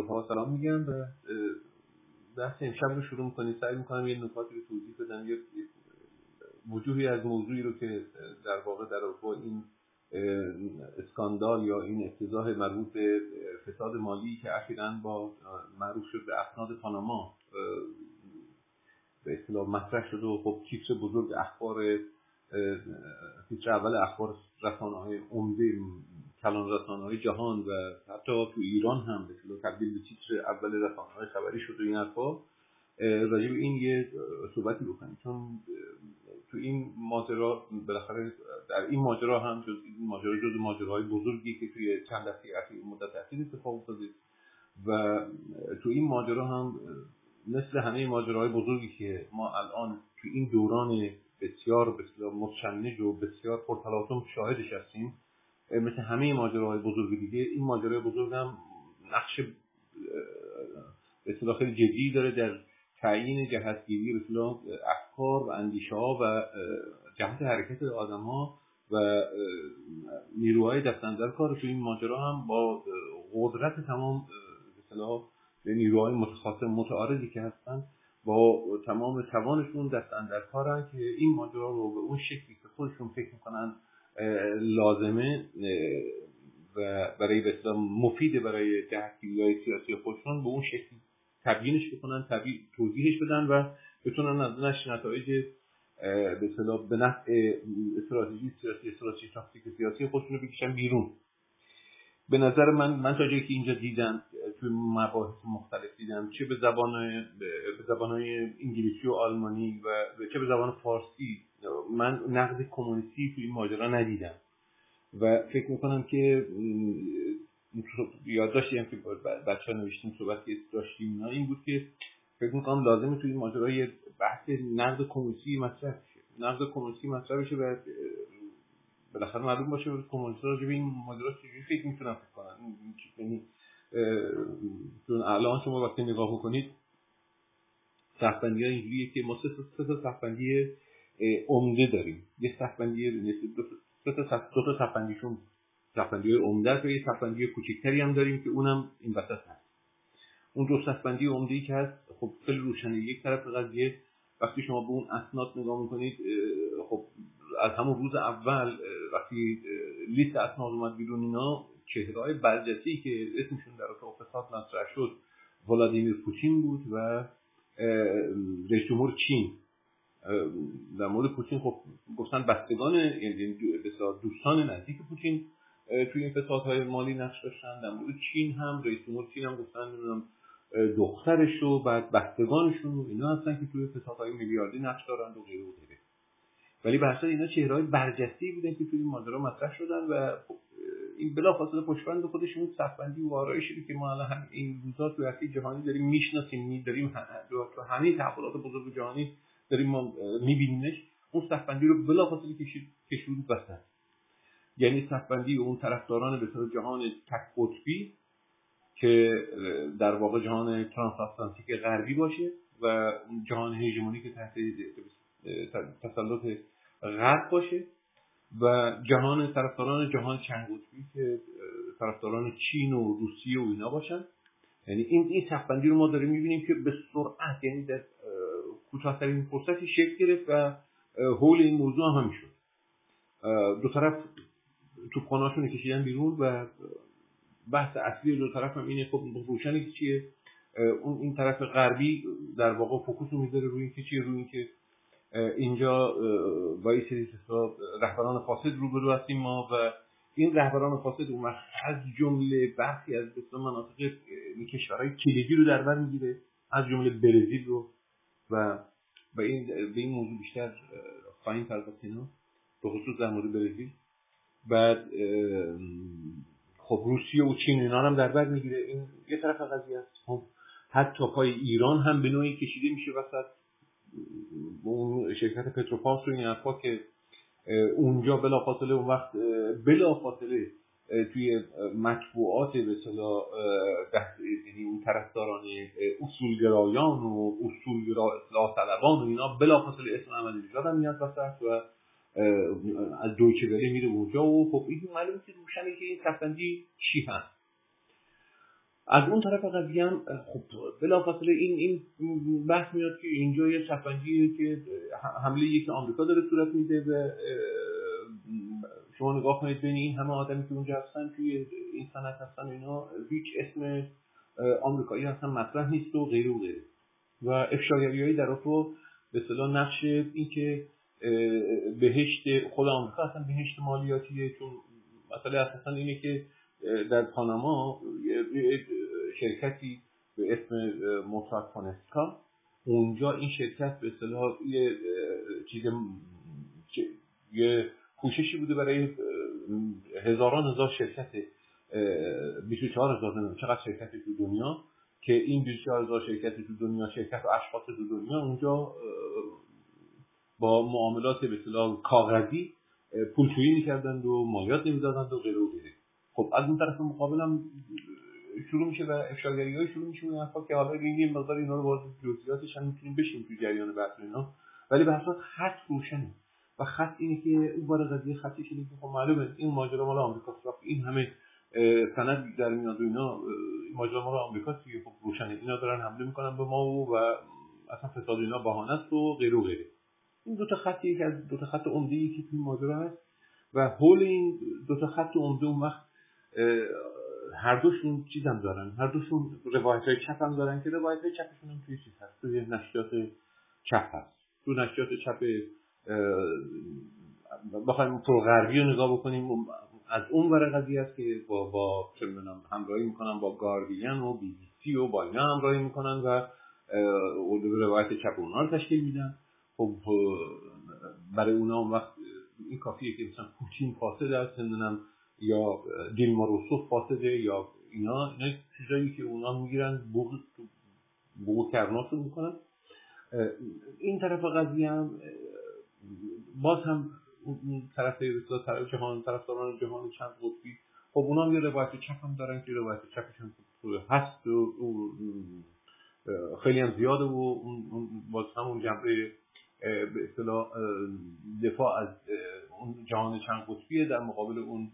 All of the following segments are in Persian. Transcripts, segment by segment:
رفقا سلام میگم و بحث امشب رو شروع میکنیم. سعی میکنم یه نکاتی رو توضیح بدم، یه وجوهی از موضوعی رو که در واقع در با این اسکاندال یا این افتضاح مربوط به فساد مالی که اخیراً با معروف شد به اسناد پاناما به اصطلاح مطرح شد و خب تیتر بزرگ اخبار تیتر اول اخبار رسانه‌های عمده کلان رسانه‌های جهان و حتی تو ایران هم به اصطلاح تبدیل به تیتر اول رسانه‌های خبری شد و این حرفا. راجع به این یه صحبتی بکنیم، چون تو این ماجرا بالاخره در این ماجرا هم جز ماجراهای بزرگی که توی چند دفعه اخیر مدت اخیر اتفاق افتاده و تو این ماجرا هم مثل همه ماجراهای بزرگی که ما الان تو این دوران بسیار متشنج و بسیار پرتلاطم شاهدش هستیم، مثل همه ماجراهای بزرگ دیگه این ماجرای بزرگ هم نقش به اصطلاح خیلی جدی داره در تعیین جهتگیری به اصطلاح افکار و اندیشه‌ها و جهت حرکت آدم‌ها و نیروهای دست‌اندر کار. تو این ماجرا هم با قدرت تمام به اصطلاح نیروهای متخاصم متعارضی که هستن با تمام توانشون دست‌اندر کارن که این ماجرا رو به اون شکلی که خودشون فکر می‌کنن لازمه و برای به اصطلاح مفیده برای جهتگیری‌های سیاسی خودشون به اون شکلی تبیینش بکنن، توضیحش بدن و بتونن از نتایج به اصطلاح به نفع استراتژی تاکتیک سیاسی خودشون رو بکشن بیرون. به نظر من تا جایی که اینجا دیدم توی مباحث مختلف دیدم، چه به زبان‌های انگلیسی و آلمانی و چه به زبان فارسی، من نقد کمونیستی توی این ماجرا ندیدم و فکر میکنم که یادداشتی هم که بچه‌ها نوشتیم صحبتی داشتیم اینا این بود که فکر میکنم لازمه توی این ماجرا یه بحث نقد کمونیستی مطرح بشه و بالاخره معلوم باشه کمونیست‌ها راجع به این ماجرا چجوری فکر میتونن فکر کنن. یعنی چون الان شما وقتی نگاه بکنید صف‌بندی‌ها اینجوریه که ما سه تا صف‌بندی عمده داریم. یه صف‌بندی دو تا صف‌بندی عمده است و یه صف‌بندی کوچیک‌تری هم داریم که اونم این وسط هست. اون دو صف‌بندی عمده‌ای که هست خب خیلی روشنه. یک طرف قضیه وقتی شما به اون اسناد نگاه می‌کنید، خب از همون روز اول وقتی لیست اسناد اومد بیرون، اینا چهره‌های برجسته‌ای که اسمشون در اتاق فساد مطرح شد ولادیمیر پوتین بود و رئیس جمهور چین. در مورد پوتین خب گفتن بستگان، یعنی دوستان نزدیک پوتین توی این فسادهای مالی نقش داشتن. در مورد چین هم رئیس جمهور چین هم گفتن نمیدونم دخترش و بعد بستگانشون و اینا هستن که توی فسادهای میلیاردی نقش دارن و غیره و غیره. ولی به اصل اینا چهره‌های برجسته‌ای بودن که توی این ماجرا مطرح شدن و این بلافاصله پشتبند خودشون صف‌بندی و آرایشی که ما الان این روزا توی عرصه جهانی داریم میشناسیم، داریم تو همه تحولات بزرگ جهانی داریم ما می‌بینیمش، اون صف‌بندی رو بلافاصله کشوند وسط. یعنی صف‌بندی اون طرفداران به اصطلاح جهان تک قطبی که در واقع جهان ترانس‌اتلانتیک غربی باشه و جهان هژمونیک که تحت تسلط غرب باشه و طرفداران جهان چند قطبی که طرفداران چین و روسیه و اینا باشن. یعنی این صف‌بندی رو ما داریم می‌بینیم که به سرعت، یعنی در کوتاه‌ترین فرصتی شکل گرفت و حول این موضوع هم شد. دو طرف توپخانه‌هاشون کشیدن بیرون و بحث اصلی دو طرف هم اینه. خب روشنه که چیه، این طرف غربی در واقع فوکوس رو میذاره روی اینکه چیه، روی اینکه اینجا با این سری رهبران فاسد روبرو هستیم ما و این رهبران فاسد اون از جمله برخی از مناطق کشورهای کلیدی رو در بر میگیره، از جمله برزیل رو و به این موضوع بیشتر خواهیم پرداخت اینا به خصوص در مورد برزیل. بعد خب روسیه و چین اینا هم در بر میگیره. این یه طرف قضیه است. خب حتی پای ایران هم به نوعی کشیده میشه وسط. اون شرکت پتروپاس و این حرفا که اونجا بلافاصله توی مطبوعات به اصطلاح یعنی اون طرفداران اصولگرایان و اصلاح طلبان و اینا بلافاصله اسم احمدی‌نژاد هم میاد وسط و از دویچه وله میره اونجا و خب این معلومه که روشنه که این صف‌بندی چی هست. از اون طرف قضیه هم خب بلافاصله این بحث میاد که اینجا یه شکنجه‌ایه که حمله یک آمریکا داره صورت میده و شما نگاه کنید بین این همه آدمی که اونجا هستن توی این سند هستن اینا هیچ اسم آمریکایی اصلا مطرح نیست و غیره و غیره و افشاگری‌های در رو به اصطلاح نقش این که بهشت خود آمریکا اصلا بهشت مالیاتیه، چون مثلا اساسا اینه که در پاناما شرکتی به اسم موساک فونسکا، اونجا این شرکت به اصطلاح یه کوششی بوده برای هزار شرکت 24000 چقدر شرکت تو دنیا که این 24000 شرکت تو دنیا، شرکت و اشخاص تو دنیا اونجا با معاملات به اصطلاح کاغذی پولشویی می‌کردند و مالیات نمی‌دادند و غیره و غیره. خب از اون طرف مقابل هم شروع میشه و افشاگری‌های شروع میشه و حرفا که حالا این مقدار اینا رو باز جزئیاتش هم می‌تونیم بشیم تو جریان بحث اینا، ولی به هر حال خط روشنه و خط اینه که اون بار قضیه خطی شده که خب معلومه این ماجرا مال آمریکاست، این همه سند در میاد و اینا ماجرا مال آمریکاست که خب روشنه اینا دارن حمله میکنن به ما و اصلا فساد اینا بهانه است و غیره و غیره. این دو تا خطی که از دو تا خط عمده‌ای که توی ماجرا هست و حول این دو تا خط عمده اون وقت هر دوشون چیزام دارن، هر دوشون روایت‌های چپ هم دارن که روایت‌های چپشون هم توی چیز هست، توی نشریات چپ هست. تو نشریات چپ بخوایم پروغربی رو نگاه بکنیم از اون ور قضیه است که با چه می‌دونم همراهی میکنن با گاردین و بی بی سی و با اینا همراهی میکنن و روایت چپ اونا رو تشکیل میدن. خب برای اونا اون وقت این کافیه که مثلا پوتین فاسد است، نمیدونم یا دیلما روسوف فاسده یا اینا چیزایی که اونا میگیرن بوق کرناشون میکنن. این طرف قضیه هم باز هم طرف جهان طرفداران جهان چند قطبی خب اونا هم یه روایت چپ هم دارن که روایت چپشون هست و خیلی هم زیاده و اون باز همون جنبه به اصطلاح دفاع از اون جهان چند قطبیه در مقابل اون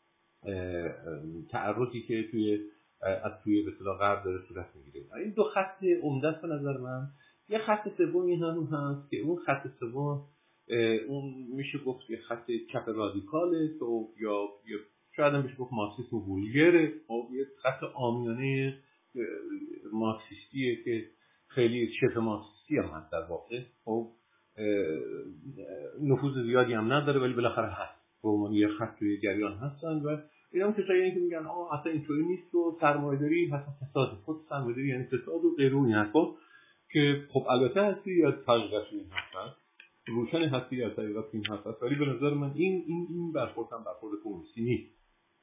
تعرضی که توی به اصطلاح غرب داره صورت میگیره. این دو خط عمده است به نظر من. یه خط سومی هم هست که اون خط سوم اون میشه گفت یه خط چپ رادیکاله یا شاید هم بشه گفت مارکسیسم وولگره، یه خط عامیانه مارکسیستیه که خیلی شبه مارکسیستی هم هست در واقع. خب نفوذ زیادی هم نداره ولی بالاخره هست، به عنوان یه خط توی جریان هستن و اینا هم کسایی که میگن اصلا اینطوری نیست و سرمایه‌داری اصلا فساد، خود سرمایه‌داری یعنی فساد و غیره و این حرفا که خب البته هستی از حقیقت این هست، روشن هستی از حقیقت این هست، ولی به نظر من این برخورد کمونیستی نیست.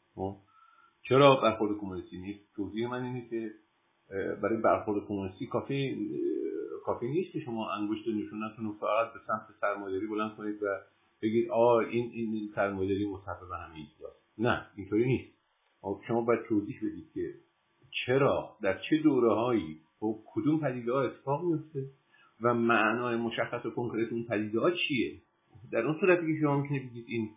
چرا برخورد کمونیستی نیست؟ توضیح من اینه که برای برخورد کمونیستی کافی نیست که شما انگشت نشونتون رو فقط به سمت سرمایه‌داری بلند کنید و بگید این سرمایه‌داری مسبب همه ایجاست. نه، اینطوری نیست. شما باید توضیح بدید که چرا در چه دوره‌هایی و کدوم پدیده‌ها اتفاق میفته و معنای مشخص و کنکرت اون پدیده‌ها چیه. در اون صورتی که شما میتونید بگید این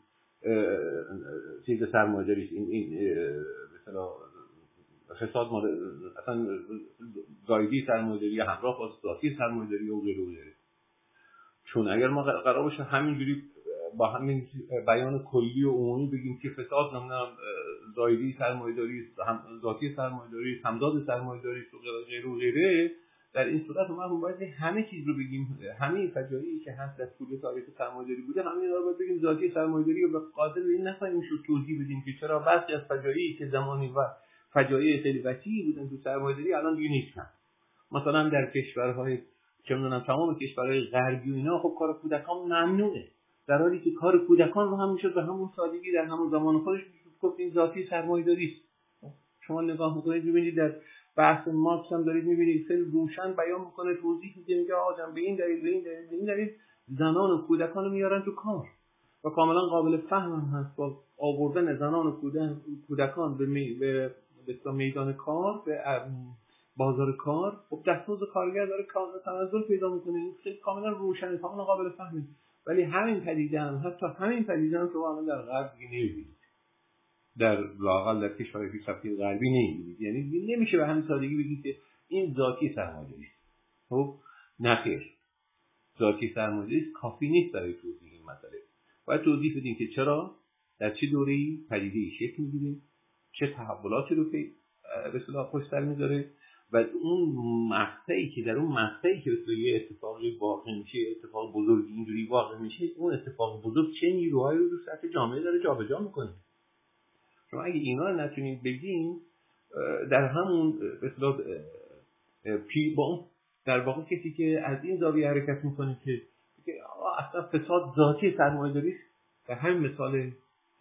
چیز سرمایه‌داری این مثلا فساد اصلا زایدی سرمایه‌داری همراه با ذاتی سرمایه‌داری و غیره و غیره. چون اگر ما قرار باشه همینجوری با همین بیان کلی و عمومی بگیم که فساد نمیدونم زایدی سرمایه‌داری ذاتی سرمایه‌داری همزاد سرمایه‌داری و غیره و غیره، در این صورت ما باید همه چیز رو بگیم، همه فجایعی که هست در طول تاریخ سرمایه‌داری بوده همه اینا رو باید بگیم ذاتی سرمایه‌داری و به قادر این نخواهیم شد توضیح بدیم که چرا بعضی از فجایعی که زمانی و فجایع خیلی وسیعی بودن تو سرمایه‌داری الان دیگه نیستن. مثلا در کشورهای چه می‌دونم تمام کشورهای غربی و اینا خب کار کودکان ممنوعه، در حالی که کار کودکان رو هم میشد به همون سادگی در همون زمان خودش گفت این ذاتی سرمایه‌داری است. شما نگاه می‌کنید می‌بینید در بحث مارکس هم دارید می‌بینید خیلی روشن بیان می‌کنه، توضیح میده، میگه آقا به این دلیل زنان و کودکان رو میارن تو کار و کاملا قابل فهم هم هست. با آوردن زنان و کودکان به میدان کار، به بازار کار، خب دستمزد کارگر داره تنزل پیدا میکنه. این خیلی کاملا روشنه، کاملا قابل فهمه. ولی همین پدیده هم شما الان در غرب دیگه نمی‌بینید. در لااقل در کشورهای پیشرفته غربی نمی‌بینید. یعنی نمیشه به همین سادگی بگید که این ذاتی سرمایه‌داری است. خب نخیر، ذاتی سرمایه‌داری کافی نیست برای توضیح این مسئله. باید توضیح بدیم که چرا، در چه دوره‌ای پدیده‌ای شکل می‌گیره، چه تحولاتی رو به اصطلاح پشت سر می‌ذاره و اون مقطعی که در اون مقطعی که به یه اتفاقی واقع میشه، اتفاق بزرگی اینجوری واقع میشه، اون اتفاق بزرگ چه نیروهایی رو سطح جامعه داره جابجا می‌کنه. شما اگه اینا رو نتونید بگین، در همون به اصطلاح با اون در واقع کسی که از این زاویه حرکت می‌کنه که اصلا فساد ذاتی سرمایه‌داری است، در همین مثال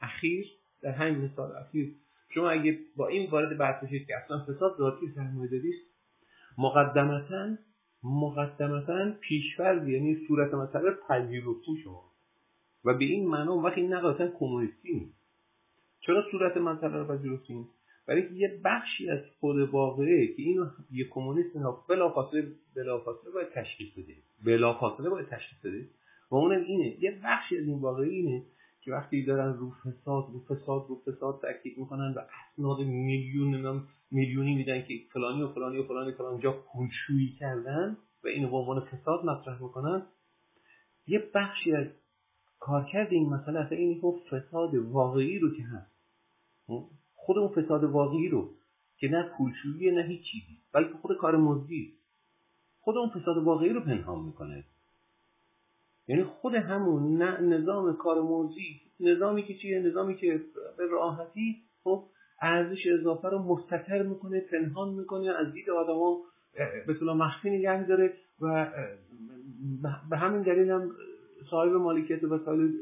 اخیر شما اگه با این وارد بحث بشید که اصلا فساد ذاتی سرمایه‌داری است، مقدمتاً پیش‌فرض، یعنی صورت مسئله پذیرفتی شما و به این معنا اون وقت این نقاطاً کمونیستی نیست. چرا صورت مسئله رو پذیرفتیم؟ برای که یه بخشی از خود واقعه که اینو یه کمونیست بلافاصله باید تشخیص بده و اونم اینه، یه بخشی از این واقعه اینه که وقتی دارن رو فساد تاکید میکنن و اسناد میلیونی میدن که فلانی و فلان جا پولشویی کردن و اینو به عنوان فساد مطرح میکنن، یه بخشی از کارکرد این مسئله اصلا اینه که فساد واقعی رو که هست، خود اون فساد واقعی رو که نه پولشویی نه هیچ چیزی بلکه خود کار مزدی، خود اون فساد واقعی رو پنهان میکنه. یعنی خود همون نظام کار موزی، نظامی که چیه؟ نظامی که به راحتی خب ارزش اضافه رو مستتر میکنه، پنهان میکنه، از دید آدما به اصطلاح مخفی نگه می‌داره و به همین دلیل هم صاحب مالکیت وسایل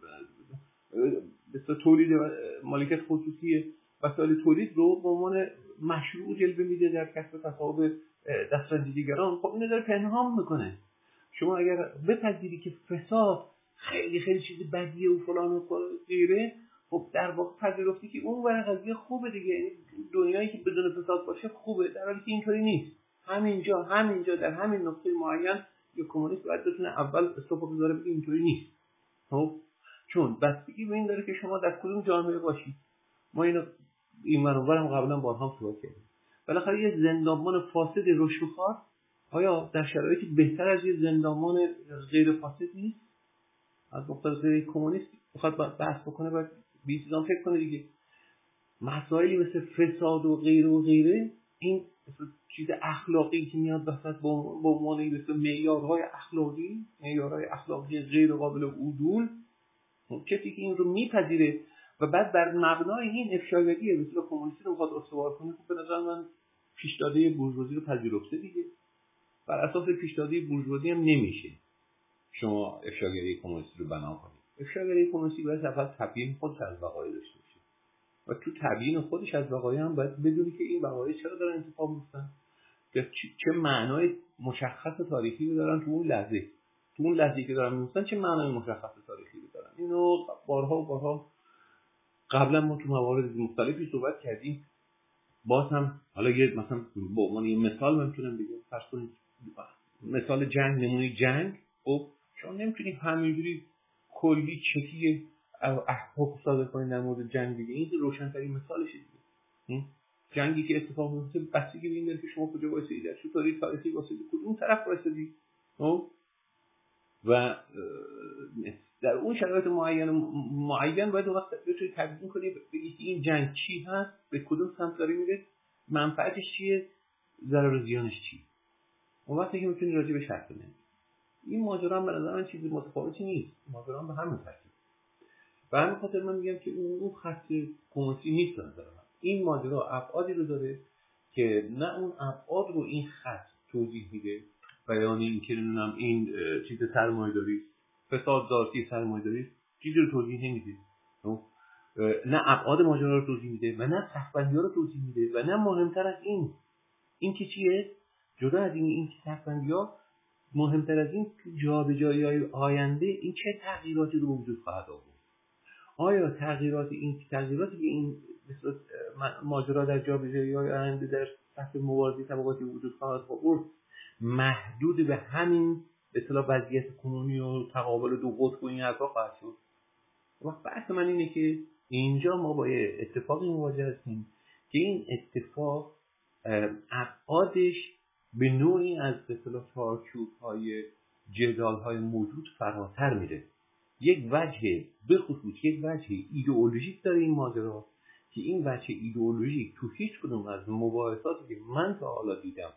به تولید مالکیت خصوصی وسایل تولید رو به عنوان مشروع جلوه میده در کسب تصاحب دسترسی دیگران. خب اینو داره پنهان میکنه. شما اگر بپذیری که فساد خیلی خیلی چیز بدیه و فلان و غیره، خب در واقع پذیرفتی که اون ور قضیه خوبه دیگه، یعنی دنیایی که بدون فساد باشه خوبه، در حالی که اینطوری نیست. همینجا در همین نقطه معین یک کمونیست باید بتونه اول استوپو بذاره بگه اینطوری نیست. خب چون بستگی به این داره که شما در کدوم جامعه باشید. ما اینو این منور هم قبلا بارها صحبت کردیم. بالاخره یه زندانبان فاسد رشوه‌خوار آیا در شرایطی بهتر از یه زندانبان غیر فاسد نیست؟ از نقطه نظر کمونیست بخواد بحث بکنه باید بی‌سیزان فکر کنه دیگه. مسائلی مثل فساد و غیره این چیز اخلاقی که میاد وسط با عنوان مثل معیارهای اخلاقی غیر قابل عدول، کسی که این رو میپذیره و بعد بر مبنای این افشاگری مثل کمونیستی رو میخواد استوار کنه، خب به نظر من پیشداده بورژوازی رو پذیرفته دیگه. بر اساس پیشداده بورژوازی هم نمیشه شما افشاگری کمونیستی رو بنا کنید. افشاگری کمونیستی باید اول تبیین خودش از وقایع داشته باشه و تو تبیین خودش از وقایع هم باید بدونی که این وقایع چرا دارن اتفاق میفتن، چه معنای مشخص تاریخی رو دارن تو اون لحظه که دارن میفتن، چه معنای مشخص تاریخی رو دارن. اینو بارها قبلا ما تو موارد مختلفی صحبت کردیم. باز هم حالا یه مثلا به عنوان یه مثال من میتونم بگم، فرض کنید مثال جنگ، نمونه جنگ. خب شما نمیتونید همینجوری کلی چکی احکام صادر کنید در مورد جنگ دیگه. این روشن‌ترین مثالشه دیگه. جنگی که اتفاق میفته بستگی به این داره که شما کجا وایسید، در چه تاریخی وایسید، کدوم طرف وایسید. و در اون شرایط معین باید وقت بتونید تبیین کنید بگید این جنگ چی هست، به کدوم سمت داره میره، منفعتش چیه، ضرر و زیانش چیه. اون وقتی که میتونید راجع به شرط کنید. این ماجرا هم به نظر من چیزی متفاوتی نیست، ماجرا هم به همین ترتیب. و همین خاطر من میگم که اون خط کمونیستی نیست به نظر من. این ماجرا ابعادی رو داره که نه اون ابعاد رو این خط توضیح میده، بیان این که نمیدونم این چیز سرمایه‌داری، فساد ذاتی سرمایه‌داری چیزی رو توضیح نمیده، نه ابعاد ماجرا رو توضیح میده و نه سخت‌بندی‌ها رو توضیح میده و نه مهمتر از این که چیه، جدا از این سخت‌بندی‌ها، مهمتر از این تو جابجایی‌های آینده این چه تغییراتی رو وجود خواهد آورد. آیا تغییراتی که این ماجرا در جابجایی‌های آینده در سطح مبارزه طبقاتی وجود خواهد آورد محدود به همین به اصطلاح وضعیت کنونی و تقابل دو قطب و این حرفا خواهد شد؟ وقت بحث من اینه که اینجا ما با اتفاقی مواجه هستیم که این اتفاق ابعادش به نوعی از به اصطلاح چارچوب‌های جدال‌های موجود فراتر میره. یک وجه به خصوص یک وجه ایدئولوژیک داره این ماجرا که این وجه ایدئولوژیک تو هیچ کدوم از مباحثاتی که من تا حالا دیدم،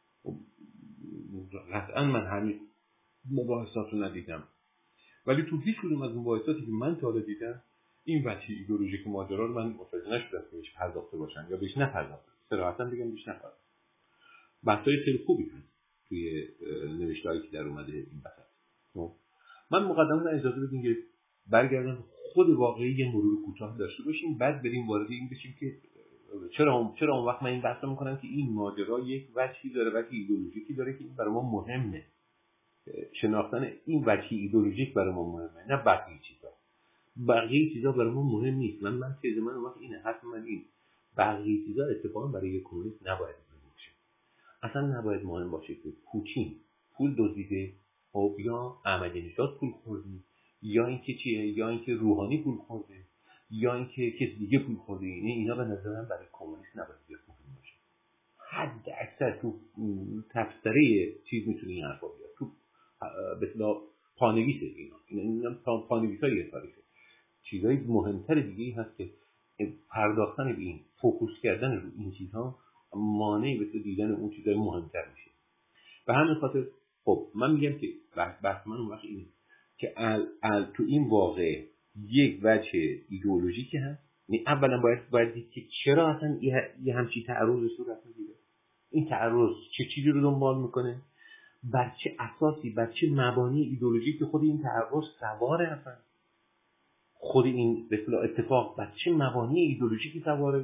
قطعا من همین مباحثات رو ندیدم، ولی تو هیچ کدوم از مباحثاتی که من تا حالا دیدم این وجه ایدئولوژیک ماجرا رو من متوجه نشدم که بهش پرداخته باشن یا بهش نپرداختن. صراحتا بگم بهش نپرداختن. بحثای خیلی خوبی هست توی نوشته‌هایی که در اومده این بحث. من مقدماً اجازه بدین که برگردم خود واقعی یه مرور کوتاه داشته باشیم، بعد بریم وارد این بشیم که چرا اون وقت من این بحث رو می‌کنم که این ماجرا یک وجهی داره، وجه ایدئولوژیکی داره که این برای ما مهمه. شناختن این وجه ایدئولوژیک برای ما مهمه، نه بقیه چیزا. بقیه چیزا برای ما مهم نیست. من تز من اون وقت اینه، حرف من این بقیه چیزا اتفاقا برای یک کمونیست نباید مهم باشه. اصلا نباید مهم باشه که پوتین پول دزدیده یا احمدی نژاد پول خورده، یا اینکه چیه، یا اینکه روحانی پول خورده، یا اینکه کسی دیگه پول خورده. اینا به نظر من برای کمونیست نباید زیاد مهم باشه. حد اکثر تو تفسیره چیز میتونه این حرفا بیاد، تو به اصطلاح پانویسه. اینا پانویسای تاریخه. چیزای مهمتر دیگه هست که پرداختن به این، فوکوس کردن رو این چیزها مانع به دیدن اون چیزای مهمتر میشه. به همین خاطر خب من میگم که بحث من اون وقت اینه که تو این واقعه یک وجه ایدئولوژیکی هست. یعنی اولا باید دید که چرا اصلا یه همچین تعرض صورت میگیره. این تعرض چه چیزی رو دنبال میکنه، بر چه اساسی، بر چه مبانی ایدئولوژیکی خود این تعرض سواره، اصلا خود این به اصطلاح اتفاق بر چه مبانی ایدئولوژیکی سواره.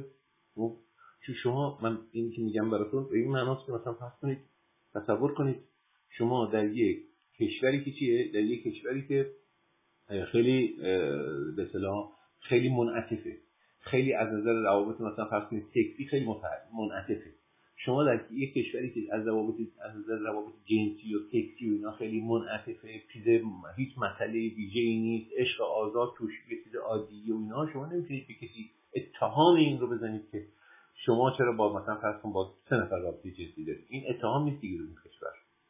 شما من این که میگم براتون به این معناست که مثلا فرض کنید، تصور کنید شما در یک کشوری که چیه، در یک کشوری که خیلی به اصطلاح خیلی منعطفه، خیلی از نظر روابط مثلا فرض کنید سکسی خیلی منعطفه. شما در یک کشوری که از نظر روابط جنسی و سکسی و اینا خیلی منعطفه، هیچ مسئله ویژه‌ای نیست، عشق آزاد توش یه چیز عادیه و اینا، شما نمیتونید به کسی اتهام این رو بزنید که شما چرا با مثلا فرض کن با 3 نفر رابطه جنسی دارید. این اتهام نیست دیگه این کشور.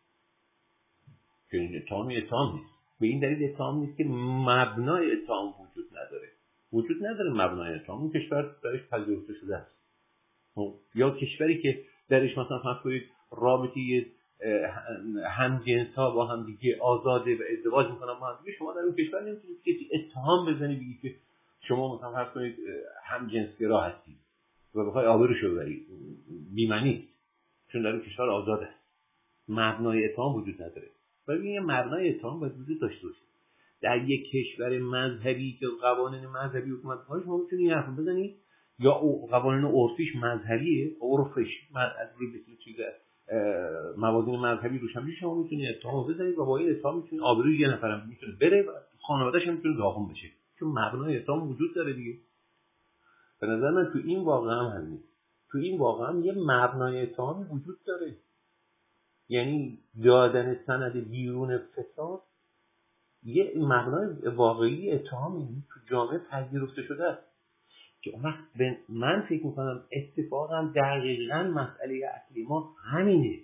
که این اتهام نیست. به این دلیل اتهام نیست که مبنای اتهام وجود نداره مبنای اتهام. اون کشور درش پذیرفته شده است. یا کشوری که درش مثلا فرض کنید رابطه همجنس‌ها با هم دیگه آزاده و ازدواج میکنن با هم دیگه، شما در اون کشور نمیتونید کسی اتهام بزنید بگید که شما مثلا فرض کنید همجنسگرا هستید و بخوای آبروشو ببرید. بی‌معنی، چون در اون کشور آزاد است. مبنای اتهام وجود نداره. ولی این مبنای اتهام باید وجود داشته باشه. در یک کشور مذهبی که قوانین مذهبی حکومت کنه، شما میتونید حرف بزنید، یا قوانین عرفیش مذهبیه، عرفش از روی چیز موازین مذهبی روش هم شما میتونید اتهام بزنید و با این اتهام میتونید آبروی یه نفرم میتونه بره و خانواده‌اش هم میتونه داغون بشه، چون مبنای اتهام وجود داره دیگه. به نظر من تو این واقعه هم همین، تو این واقعه هم یه مبنای اتهامی وجود داره. یعنی دادن سند بیرون فساد یه مبنای واقعی اتهامی تو جامعه پذیرفته شده است که اون وقت من فکر میکنم اتفاقا دقیقاً مسئله اصلی ما همینه.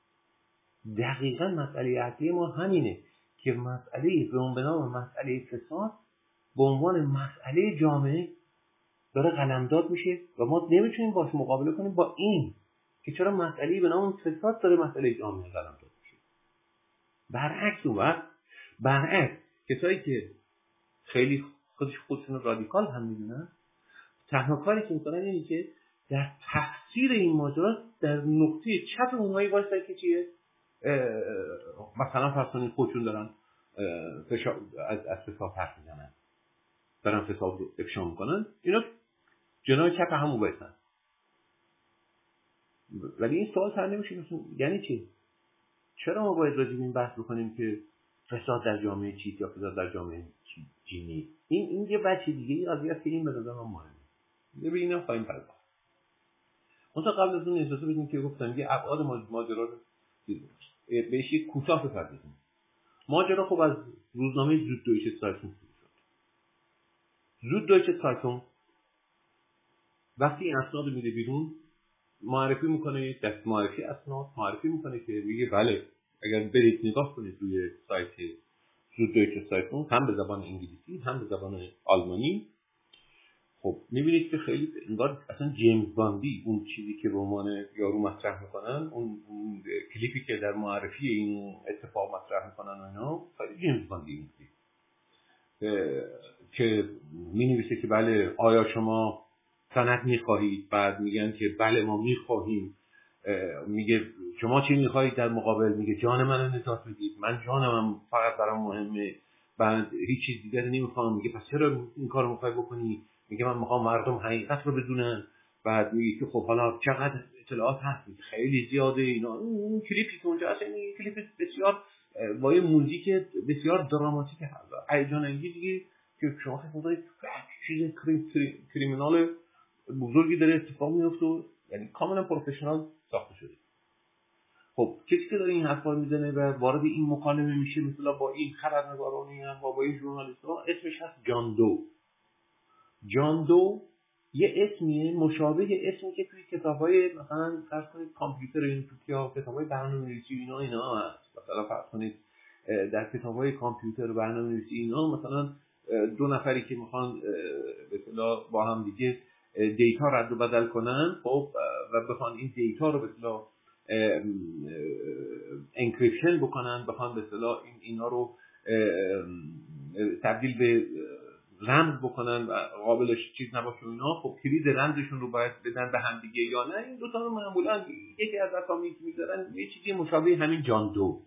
که مسئله به نام مسئله فساد به عنوان مسئله جامعه داره قلمداد میشه و ما نمیتونیم باش مقابله کنیم با این که چرا مسئله به نام فساد داره مسئله جامعه قلمداد میشه. برعکس کسایی که خیلی خودشون رادیکال هم میدونن، تنها کاری که میکنن اینه که در تفسیر این ماجرا در نقطه چپ اونهایی وایسن که چیه، مثلا فرض کنید خودشون دارن از فساد حرف میزنن، دارن فساد رو افشا میکنن، اینا جناح چپ همون وایسن. ولی این سوال سر نمیشه یعنی چی؟ چرا ما باید راجع به این بحث بکنیم که فساد در جامعه چیست یا فساد در جامعه چی نیست؟ این یه بچه دیگه ای قضیه است که این به نظر من مهمه. به اینا خواهیم پرداخت. منتها قبل از اون اجازه بدیم که گفتم یه ابعاد ماجرا رو بهش یک کوتاه بپردازیم. ماجرا خب از روزنامه زود دویچه سایتون شروع شد. زود دویچه سایتون وقتی این اسناد میده بیرون معرفی میکنه، دست معرفی اسناد معرفی میکنه که میگه بله اگر برید نگاه کنید روی سایت زود دویچه سایتون هم به زبان انگلیسی هم به زبان آلمانی، خب میبینید که خیلی انگار اصلا جیمز باندی اون چیزی که به عنوان یارو مطرح میکنن، اون کلیپی که در معرفی این اتفاق مطرح میکنن و اینا خیلی جیمز باندی این کلیپ که مینویسه که بله آیا شما سند میخواهید، بعد میگن که بله ما میخواهیم، میگه شما چی میخواهید در مقابل، میگه جان منو نجات بدید، من جانم فقط برام مهمه، بعد هیچ چیز دیگری نمیخوام، میگه پس چرا این کارو میخوای بکنی، میگه من میخوام مردم حقیقت رو بدونن، بعد میگه که خب حالا چقدر اطلاعات هست، میگه خیلی زیاده اینا. اون کلیپی که اونجا هست این کلیپ بسیار با یه موزیک بسیار دراماتیک هست، هیجان انگیزی که شما فکر می‌کنید چیز کریمینال بزرگی داره اتفاق میفته، یعنی کاملا پروفشنال ساخته شده. خب کسی که داره این حرفا میزنه و وارد این مکالمه میشه مثلا با این خبرنگارانی هم با این ژورنالیست‌ها، اسمش هست جان دو. جان دو یه اسمیه مشابه اسمی که توی کتاب‌های مثلا فرض کنید کامپیوتر اینستیتوت یا کتاب‌های برنامه‌نویسی اینا هست. مثلا فرض کنید در کتاب‌های کامپیوتر برنامه‌نویسی اینا مثلا دو نفری که میخوان به اصطلاح با هم دیگه دیتا رد و بدل کنن، خب و بخوان این دیتا رو به اصطلاح انکریپشن بکنن، بخوان به اصطلاح اینا رو تبدیل به رمز بکنن و قابلش چیز نباشه و اینا، خب کلید رمزشون رو باید بدن به هم دیگه یا نه. این دو تا رو معمولا یکی از اسامی که میذارن یه چیزی مشابه همین جان دو.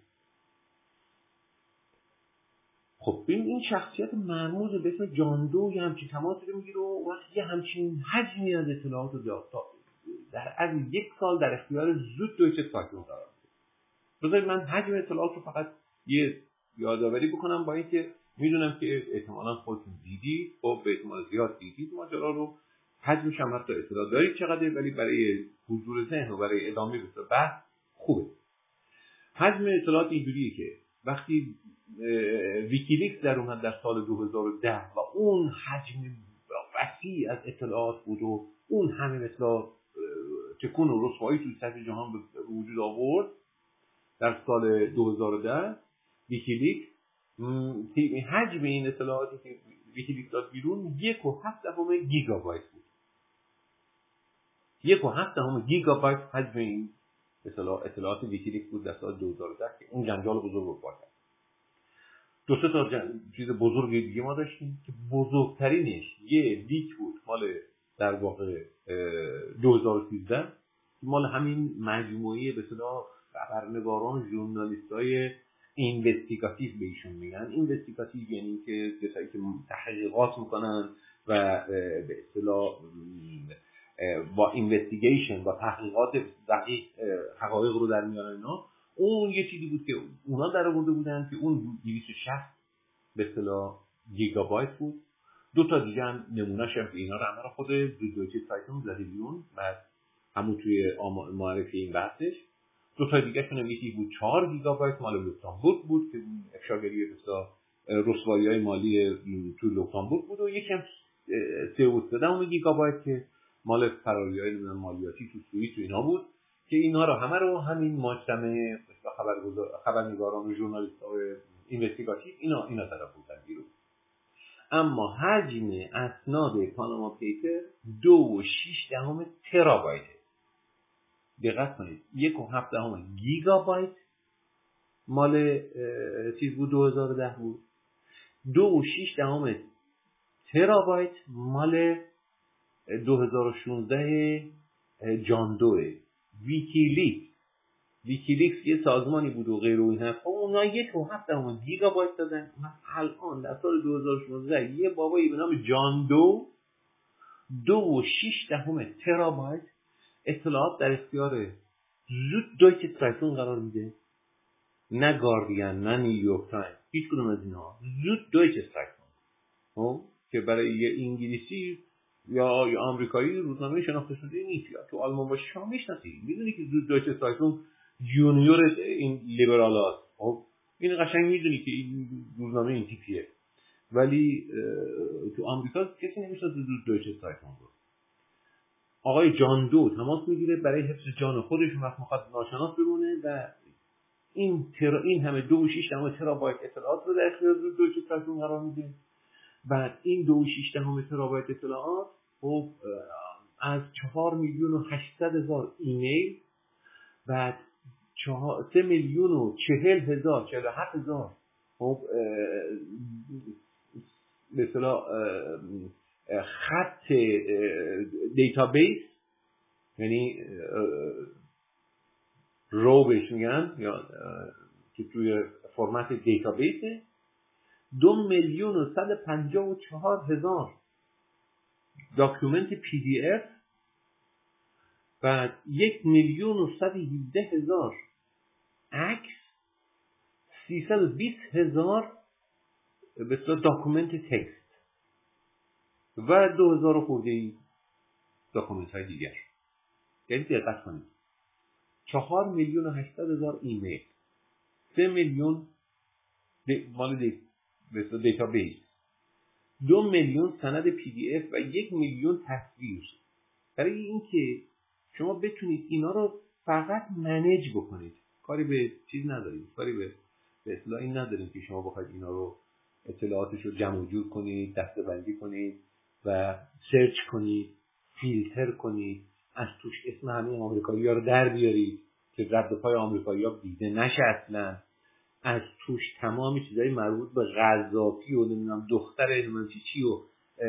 خب این شخصیت مرموز به اسم جان دو یه همچین تماسی رو میگیره و وقتی یه همچین حجمی از اطلاعات رو در از 1 سال در اختیار زود دویچه سایتون قرار میده. بذارید من حجم اطلاعات رو فقط یه یادآوری بکنم، با اینکه میدونم که احتمالاً خودتون دیدید، خب به احتمال زیاد دیدید ماجرا رو، حجمش هم حتی اطلاع دارید چقدره، ولی برای حضور ذهن و برای ادامه بحث خوبه. حجم اطلاعات اینجوریه که وقتی ویکیلیکس در اومد در سال 2010 و اون حجم وسیع از اطلاعات بود و اون همه مثلا تکون و رسوایی توی سطح جهان به وجود آورد در سال 2010 ویکیلیکس، حجم این اطلاعاتی که ویکیلیکس داد بیرون 1.7 گیگابایت بود. 1.7 گیگابایت حجم این اطلاعات ویکیلیکس بود در سال 2010 که اون جنجال بزرگ رو پا کرد. دو سه تا چیز بزرگ دیگه ما داشتیم که بزرگترینش یه لیک بود مال در واقع 2013 مال همین مجموعه به اصطلاح خبرنگاران ژورنالیستای اینوستیگاتیو بهشون میگن. اینوستیگاتیو یعنی که کسایی که تحقیقات میکنن و به اصطلاح با اینوستیگیشن با تحقیقات دقیق حقایق رو در میارن اینا. اون یه چیزی بود که اونا در آورده بودن که اون 260 به اصطلاح گیگابایت بود. دو تا دیگه هم نمونه‌اش هم اینا رو همراه خود دویچه سایتون زده بیرون بعد همون توی معرفی این بحثش. دو تا دیگه شون یکی بود 4 گیگابایت مال لوکزامبورگ بود که افشاگری به اصطلاح رسوایی‌های مالی تو لوکزامبورگ بود و یکی هم 3.3 گیگابایت که مال فراری‌های مالیاتی تو سوئیس و اینا بود که اینا رو همه رو همین مجتمع خبرنگاران و ژورنالیست‌های اینوستیگاتیو اینا در آوردن بیرون. اما حجم اسناد پاناما پیپر 2.6 ترابایت. دقت کنید 1.7 گیگابایت مال چیز بود 2010 بود، 2.6 ترابایت مال 2016 جان دوه. ویکیلیکس یه سازمانی بود و غیر و این حرفا، اونا 1.7 گیگابایت دادن. الان در سال 2016 یه بابایی به نام جان دو 2.6 ترابایت اطلاعات در اختیار زود دویچه سایتون قرار میده. نه گاردین نه نیویورک تایمز، هیچ کدوم از اینها. زود دویچه سایتون که برای یه انگلیسی یا آمریکایی روزنامه شناخته شده نیست، یا تو آلمان باشه شما میشناسید میدونی که زود دویچه سایتون جونیور این لیبرال هست. خب این قشنگ میدونی که این روزنامه این تیپیه. ولی تو آمریکا کسی نمیشناسه دویچه زایتون رو. آقای جان دو تماس میگیره برای حفظ جان خودش، وقت میخواد ناشناس بمونه و این همه 2.6 ترابایت اطلاعات رو در اختیار دویچه زایتون قرار میده. بعد این 2.6 ترابایت اطلاعات خب از 4,800,000 ایمیل، بعد 3,040,047 خب به اصطلاح خط دیتابیس، یعنی رو بهش میگن یا که توی فرمت دیتابیسه، 2,154,000 داکیومنت PDF، بعد 1,117,000 عکس، 320,000 به اصطلاح داکیومنت تکست و 2,000 خورده‌ای داکیومنت های دیگر. یعنی دقت کنید 4,800,000 ایمیل، 3 میلیون مال به اصطلاح دیتابیس، 2 میلیون سند PDF و 1 میلیون تصویر. برای اینکه شما بتونید اینا رو فقط منیج بکنید، کاری به چیز ندارید، کاری به اصطلاح این ندارید که شما بخواید اینا رو اطلاعاتش رو جمع و جور کنید، دسته‌بندی کنید و سرچ کنید، فیلتر کنید، از توش اسم همه آمریکایی‌ها رو در بیارید که رد پای آمریکایی‌ها دیده نشه اصلا، از توش تمام چیزای مربوط به قذافی و نمیدونم دختر چی و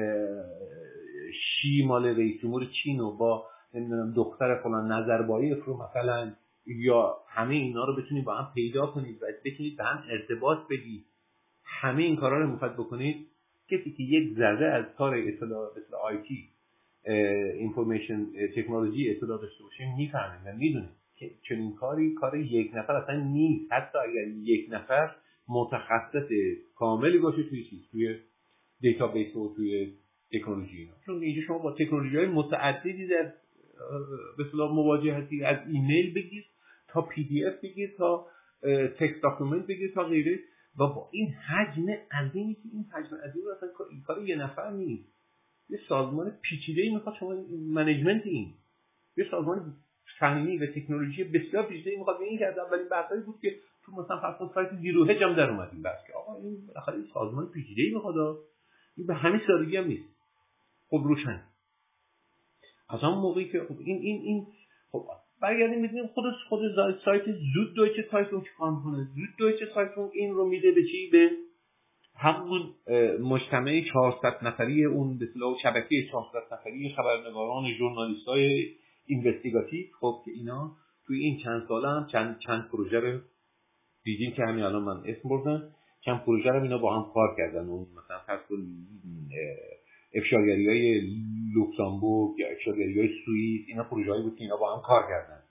شی مال رئیس جمهور چین و با نمیدونم دختر فلان نظربایف رو مثلا، یا همه اینا رو بتونید با هم پیدا کنید و بتونید به هم ارتباط بدید. همه این کارا رو میخواد بکنید. کسی که یک ذره از کار اطلاع آیتی اینفورمیشن تکنولوژی اطلاع داشته باشه میفهمه و میدونه که چنین کار یک نفر اصلا نیست. حتی اگر یک نفر متخصص کاملی باشه توی دیتابیس و توی تکنولوژی اینا. چون اینجا شما با تکنولوژی‌های متعددی در به اصطلاح مواجهتی، از ایمیل بگیر تا PDF بگیر تا تکست داکیومنت بگیر تا غیره، و با این حجم عظیمی که این حجم عظیم اصلا کار یه نفر نیست. یه سازمان پیچیده‌ای میخواد شما منیجمنت این. یه سازمان فنی و تکنولوژی بسیار پیچیده‌ای میخواد. این که از اولین بحثایی بود که تو مثلا فرض سایت زیرو هج هم در اومد این بحث که آقا این بالاخره سازمان پیچیده‌ای میخواد، این به همین سادگی هم نیست. خب روشن از همون موقعی که خب این خب برگردیم می‌بینیم خود سایت زود دویچه زایتون چیکار می‌کنه. زود دویچه زایتون این رو میده به چی؟ به همون مجتمع 400 نفری، اون به اصطلاح شبکه 400 نفری خبرنگاران، ژورنالیست‌های اینوستیگاتیو. خب که اینا توی این چند ساله هم چند پروژه رو دیدیم که همین الان من اسم بردم، چند پروژه رو اینا با هم کار کردن. اون مثلا فرض کن افشاگری‌های لوکزامبورگ یا افشاگری‌های سوئیس، اینا پروژه‌ای بود که اینا با هم کار کردن.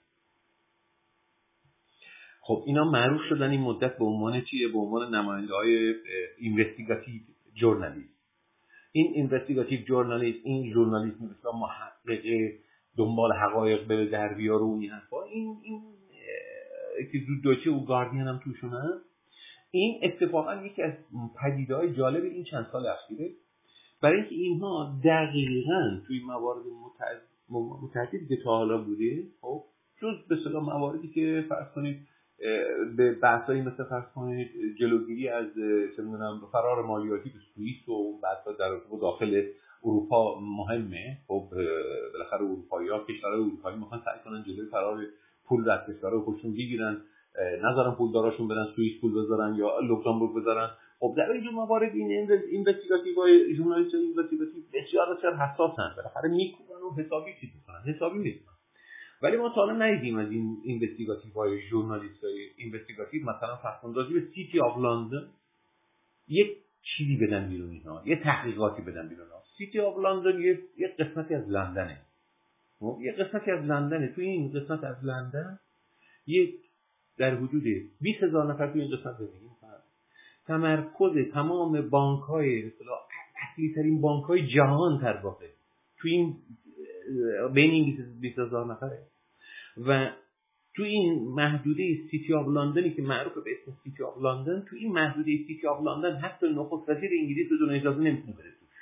خب اینا معروف شدن این مدت به عنوان چیه؟ به عنوان نماینده‌های اینوستیگاتیو ژورنالیست. این اینوستیگاتیو ژورنالیست، این ژورنالیسم مثلا محقق دنبال حقایق به در بیاره و این حرفا، این که زود دویچه و گاردین هم توشونه. این اتفاقا یکی از پدیده‌های جالب این چند سال اخیره، برای اینکه اینها دقیقاً توی موارد متعددی که تا حالا بوده، خب جز به اصطلاح مواردی که فرض کنید به بحثایی مثل فرض کنید جلوگیری از چه می‌دونم فرار مالیاتی به سوئیس و بحثا در داخل اروپا مهمه. خب بالاخره اروپایی‌ها، کشورهای اروپایی می‌خوان سعی کنن جلوی فرار پول از کشورهای خودشون بگیرن، نذارن پولداراشون برن سوئیس پول بذارن یا لوکزامبورگ بذارن. خب در این موارد این اینوستیگاتیوهای ژورنالیست اینوستیگاتیو بسیار حساسن، بالاخره میکنن و حسابی چیز میکنن، حسابی میکنن. ولی ما تا حالا ندیدیم از این اینوستیگاتیوهای ژورنالیستای اینوستیگاتیو مثلا فرض راجع به سیتی آف لندن یک چیزی بدن بیرون، اینا یه تحقیقاتی بدن بیرون. سیتی آف لندن یه قسمتی از لندنه، یه قسمتی از لندنه. توی این قسمت از لندن یک در حدود 20,000 نفر توی این قسمت زندگی می‌کنن. تمرکز تمام بانک‌های اصطلاح اصلی‌ترین بانک‌های جهان در واقع توی این بین این 20,000 نفره و تو این محدوده سیتی آف لندنی که معروف به اسم سیتی آف لندن، تو این محدوده سیتی آف لندن حتی نخست وزیر انگلیس بدون اجازه نمیتونه بره توش.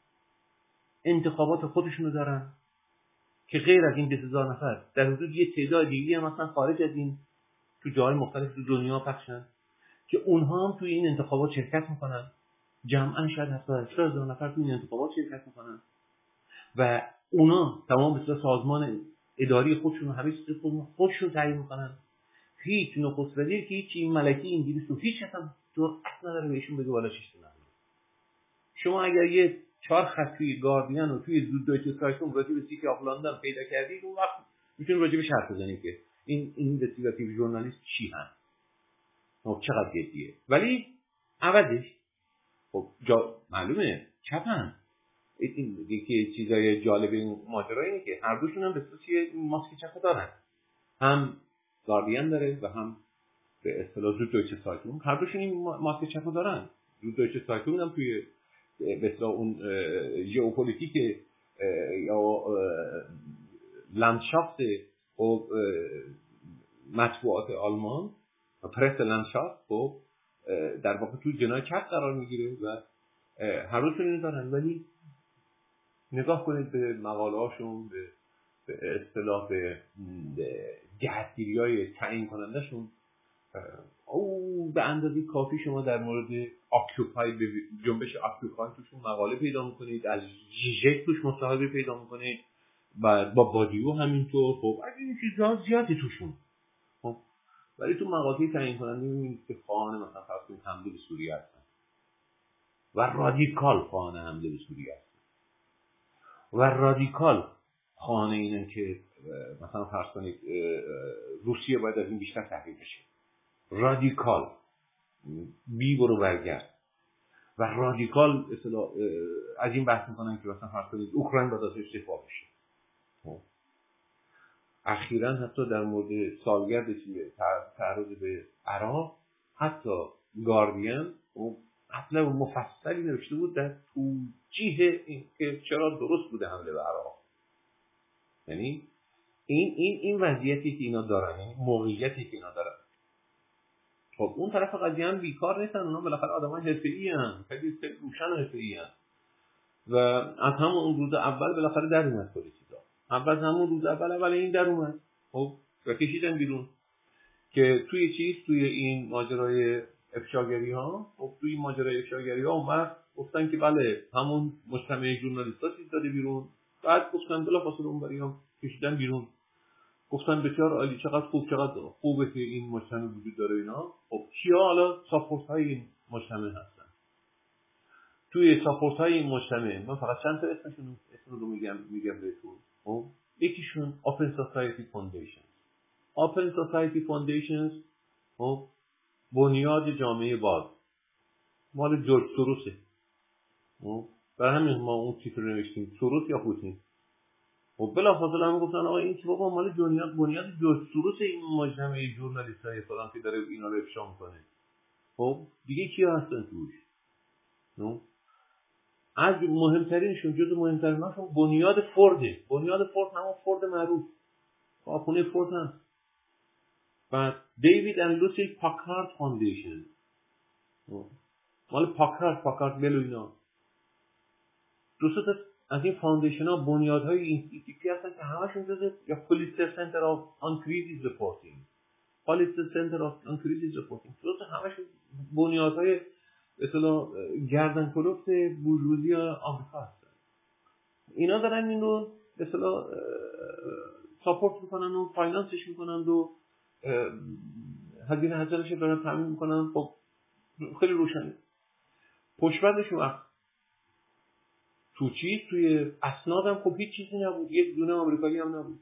انتخابات خودشونو دارن که غیر از این 20,000 نفر در حدود یه تعداد دیگه هم مثلا خارج از این تو جاهای مختلف تو دنیا پخشن که اونها هم توی این انتخابات شرکت میکنن. جمعاً شاید 70,000 نفر توی این انتخابات شرکت میکنن و اونا تمام به صورت سازمان اداری خودشون و همه چیز خودشون تعیین میکنن. هیچ نخست وزیر که هیچ این ملکی انگلیس رو هیچ کس هم جرأت نداره بهشون بگه والا چیش نداره. شما اگر یه 4 خط توی گاردین و توی دویچه سایتون راجع به سیتی آف لندن پیدا کردید، اون وقت میتونید راجع بهش حرف بزنید که این اینوستیگاتیو ژورنالیست چی هست، چقدر جدیه. ولی عوضش خب معلومه چپن. این که چیزای جالب این ماجرا اینه که هر دوشون هم به صورت ماسک چپ دارن، هم گاردین داره و هم به اصطلاح دویچه سایتون. هر دوشون این ماسک چپ دارن. دویچه سایتون هم توی به اصطلاح اون ژئوپلیتیک یا لندشافت و مطبوعات آلمان و پرس لندشافت خب در واقع توی جناح چپ قرار میگیره و هر دوشون اینو دارن. ولی نگاه کنید به مقاله هاشون، به اصطلاح به جهتگیری‌های تعیین کننده شون، او به اندازه کافی شما در مورد آکیوپای جنبش آکیوپای توشون مقاله پیدا میکنید، از ژیژک توش مصاحبه پیدا میکنید و با بادیو همینطور. خب از این چیزا زیادی توشون. خب ولی تو مقاله تعیین کننده میبینید که خواهان مثلا فرض کنید حمله به سوریه هستن و رادیکال خواهان حمله به سوریه هستن و رادیکال خواهان اینن که مثلا فرض کنید روسیه باید از این بیشتر تحریم بشه. رادیکال بی برو برگرد و رادیکال از این بحث میکنن که مثلا فرض کنید اوکراین باید ازش دفاع بشه. اخیراً حتی در مورد سالگرد تعرض به عراق حتی گاردین مطلب مفصلی نوشته بود در توجیه این که چرا درست بوده حمله به عراق. یعنی این وضعیتی که اینا دارن، یعنی موقعیتی که اینا دارن. خب اون طرف قضیه هم بیکار نیستن، اونا بالاخره آدمای حرفه‌ای ان، خیلی روشن حرفه‌ای ان و از همون روز اول بالاخره در اومد کلی چیزا. همون روز اول این در اومد. خب و کشیدن بیرون که توی این ماجرای افشاگری ها، خب توی ماجرای افشاگری ها اومد گفتن که بله همون مجتمع ژورنالیستا چیز داده بیرون. بعد گفتن بلافاصله اون بریام کشیدن بیرون، گفتن بسیار عالی، چقدر خوبه که این مجتمع وجود داره اینا. خب کیا حالا ساپورت های این مجتمع هستن؟ توی ساپورت های این مجتمع من فقط چند تا اسم رو میگم بهتون. خب یکیشون Open Society Foundation. Open Society Foundations خب بنیاد جامعه باز مال جورج سوروسه. برای همین ما اون تیتر رو نوشتیم سوروس یا پوتین. خب بلافاصله هم گفتن آقا این که بابا مال بنیاد جورج سوروس این مجتمع ژورنالیستای فلان که داره اینا رو افشا میکنه. خب دیگه کیا هستن توش؟ از مهمترینشون جزو مهمتریناشون بنیاد فورده. بنیاد فورد همون فورد معروف کارخونه فورد هست. بعد دیوید اند لوسی پاکارد فاندیشن مال پاکارد بل و اینا. دوست از این فاندیشن ها بنیادهای این تیپی هستن که همشون جزو یا پولیتر سنتر آف آن کریزیس رپورتینگ دوست همشون بنیادهای به اصطلاح گردن کلفت بورژوازی آمریکا هستن. اینا دارن این رو به اصطلاح ساپورت میکنن و فاینانسش میکنن و هزینه هزینه‌اش دارن تامین میکنن. خب خیلی روشنه. پشتبندش وقت توی اسناد هم خب هیچ چیزی نبود. یک دونه آمریکایی هم نبود.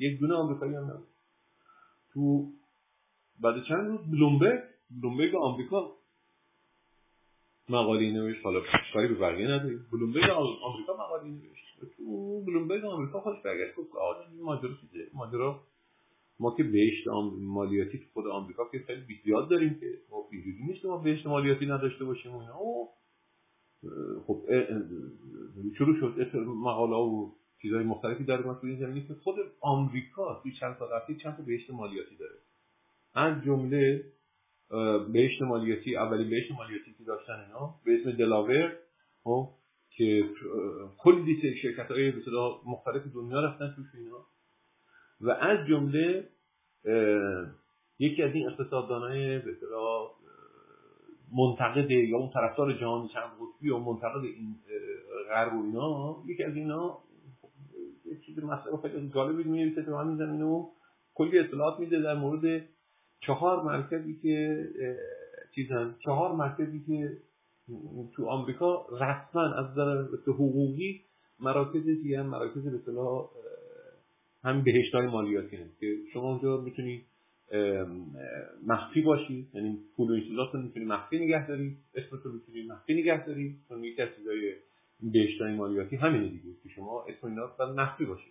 تو بعد چند روز بلومبرگ آمریکا مقاله نوشت. حالا کاری به بقیه نداریم. بلومبرگ آمریکا مقاله نوشت. تو بلومبرگ آمریکا خودش برگشت گفت آقا این ماجرا ما که بهشت مالیاتی تو خود آمریکا که خیلی زیاد داریم که خب اینجوری نیست ما بهشت مالیاتی نداشته باشیم و اینا. خب شروع شد مقاله و چیزهای مختلفی داره تو این زمینه که خود آمریکا توی چند سال اخیر چند تا بهشت مالیاتی داره. از جمله بهشت مالیاتی، اولین بهشت مالیاتی که داشتن اینا به اسم دلاور، خب که کلی شرکت‌های به اصطلاح مختلف دنیا رفتن توش اینا، و از جمله یکی از این اقتصاددانای به اصطلاح منتقد یا اون طرفدار جهان چند قطبی و منتقد این غرب و اینا، یکی از اینا یه چیز مسئله خیلی جالبی می‌نویسه تو همین زمینه و کلی اطلاعات میده در مورد 4 مرکزی که تو آمریکا رسما از نظر حقوقی مراکز به اصطلاح همین بهشت‌های مالیاتی هست که شما اونجا میتونی مخفی باشی، یعنی پول و این چیزاتو میتونی مخفی نگه داری، اسمتو میتونی مخفی نگه داری، چون یکی از چیزای بهشت‌های مالیاتی همینه دیگه که شما اسم اینا باید مخفی باشه،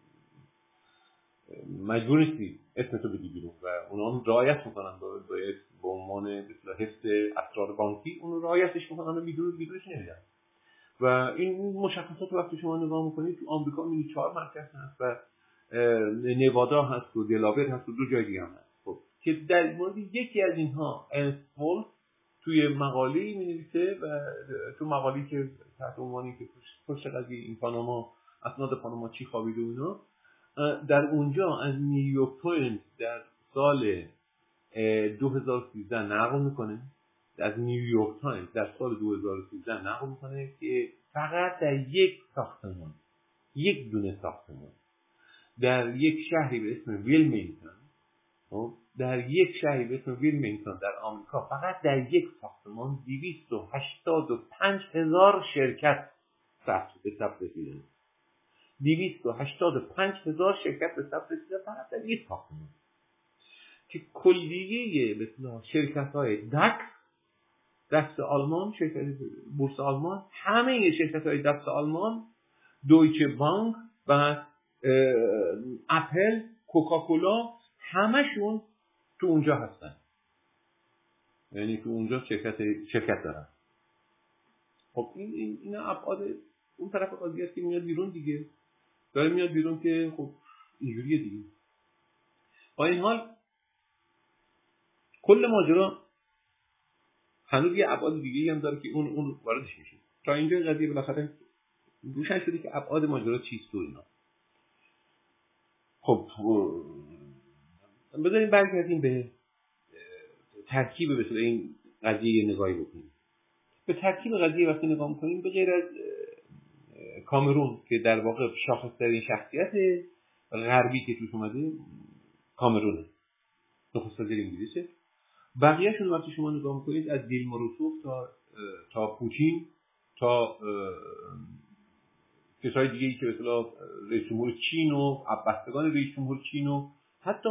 مجبور نیستی اسمتو بدی بیرون و اونا رعایت میکنن، باید به عنوان به اصطلاح حفظ اسرار بانکی اون رعایتش میکنن و بیدونش نمیدن. و این مشخصات وقتی شما نگاه میکنید تو آمریکا میبینید 4 مرکز هست و نوادا هست و دلاور هست و 2 جای دیگه هم هست. خب که در مورد یکی از اینها انسپول توی مقاله‌ای می‌نویسه و تو مقاله‌ای که تحت عنوانی که پشت قضیه این پاناما، اسناد پاناما چی خوابیده و اینا، در اونجا از نیویورک تایمز در سال 2013 نقل میکنه، از نیویورک تایمز در سال 2013 نقل میکنه که فقط در یک دونه ساختمان در یک شهری به اسم ویلمینگتون در آمریکا، فقط در یک ساختمان 285,000 شرکت به ثبت رسیدن. 285,000 شرکت به ثبت رسیدن فقط در یک ساختمان که کلیه به اصطلاح شرکت‌های دست آلمان، شرکت بورس آلمان، همه شرکت‌های دست آلمان، دویچه بانک و اپل، کوکاکولا، همشون تو اونجا هستن، یعنی تو اونجا شرکت دارن. خب اینا ابعاد اون طرف قضیه است که میاد بیرون دیگه، داره میاد بیرون که خب اینجوریه دیگه. با این حال کل ماجرا هنوز یه ابعاد دیگه‌ای هم داره که اون واردش میشه. تا اینجا قضیه بالاخره روشن شده که ابعاد ماجرا چیست و اینا. خب بذاریم برگردیم به ترکیب به اصطلاح این قضیه نگاهی بکنیم. به ترکیب قضیه وقتی نگاه می‌کنیم به غیر از کامرون که در واقع شاخص‌ترین شخصیت غربی که توش اومده کامرونه، نخست وزیر انگلیسه، بقیه‌شون وقتی شما نگاه می‌کنید از دیلما روسوف تا پوتین تا کسای دیگه‌ای که به اصطلاح رئیس جمهور چین و بستگان رئیس جمهور چین و حتی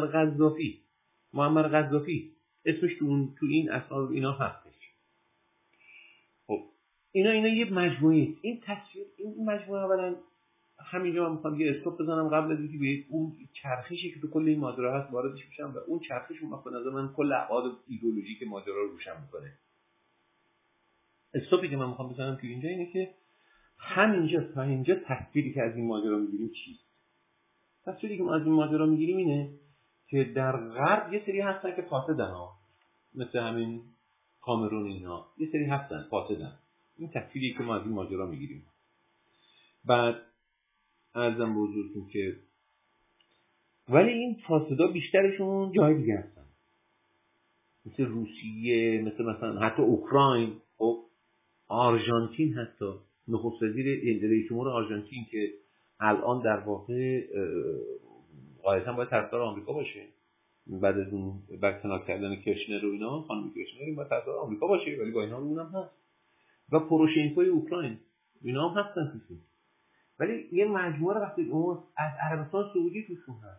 معمر قذافی اسمش تو این اسناد اینا هستش. خب اینا یه مجموعه است. این تصویر این مجموعه اولا همینجا من می‌خوام یه استاپ بزنم قبل از اینکه به اون چرخشی که تو کل این ماجرا هست واردش بشم و اون چرخش اون به نظر من کل ابعاد ایدئولوژیک ماجرا رو روشن می‌کنه. استاپی که من می‌خوام بزنم تو اینجا اینه که تا اینجا تصویری که از این ماجرا می‌گیریم چیست؟ تصویری که ما از این ماجرا می‌گیریم اینه که در غرب یه سری هستن که فاسدن ها، مثل همین کامرون اینا، یه سری هستن فاسدن. این تصویری که ما از این ماجرا می‌گیریم. بعد عرضم به حضورتون که ولی این فاسدا بیشترشون جای دیگه هستن، مثل روسیه، مثلا حتی اوکراین، خب آرژانتین، حتی نخست وزیر رئیس جمهور آرژانتین که الان در واقع غالبا باید طرفدار آمریکا باشه بعد از اون برکنار کردن کرشنر و اینا، خانم کرشنر این باید طرفدار آمریکا باشه ولی با اینا اونم هست، و پوروشنکوی اوکراین اینا هم هستن توشون. ولی یه مجموعه وقتی اون از عربستان سعودی توشون هست،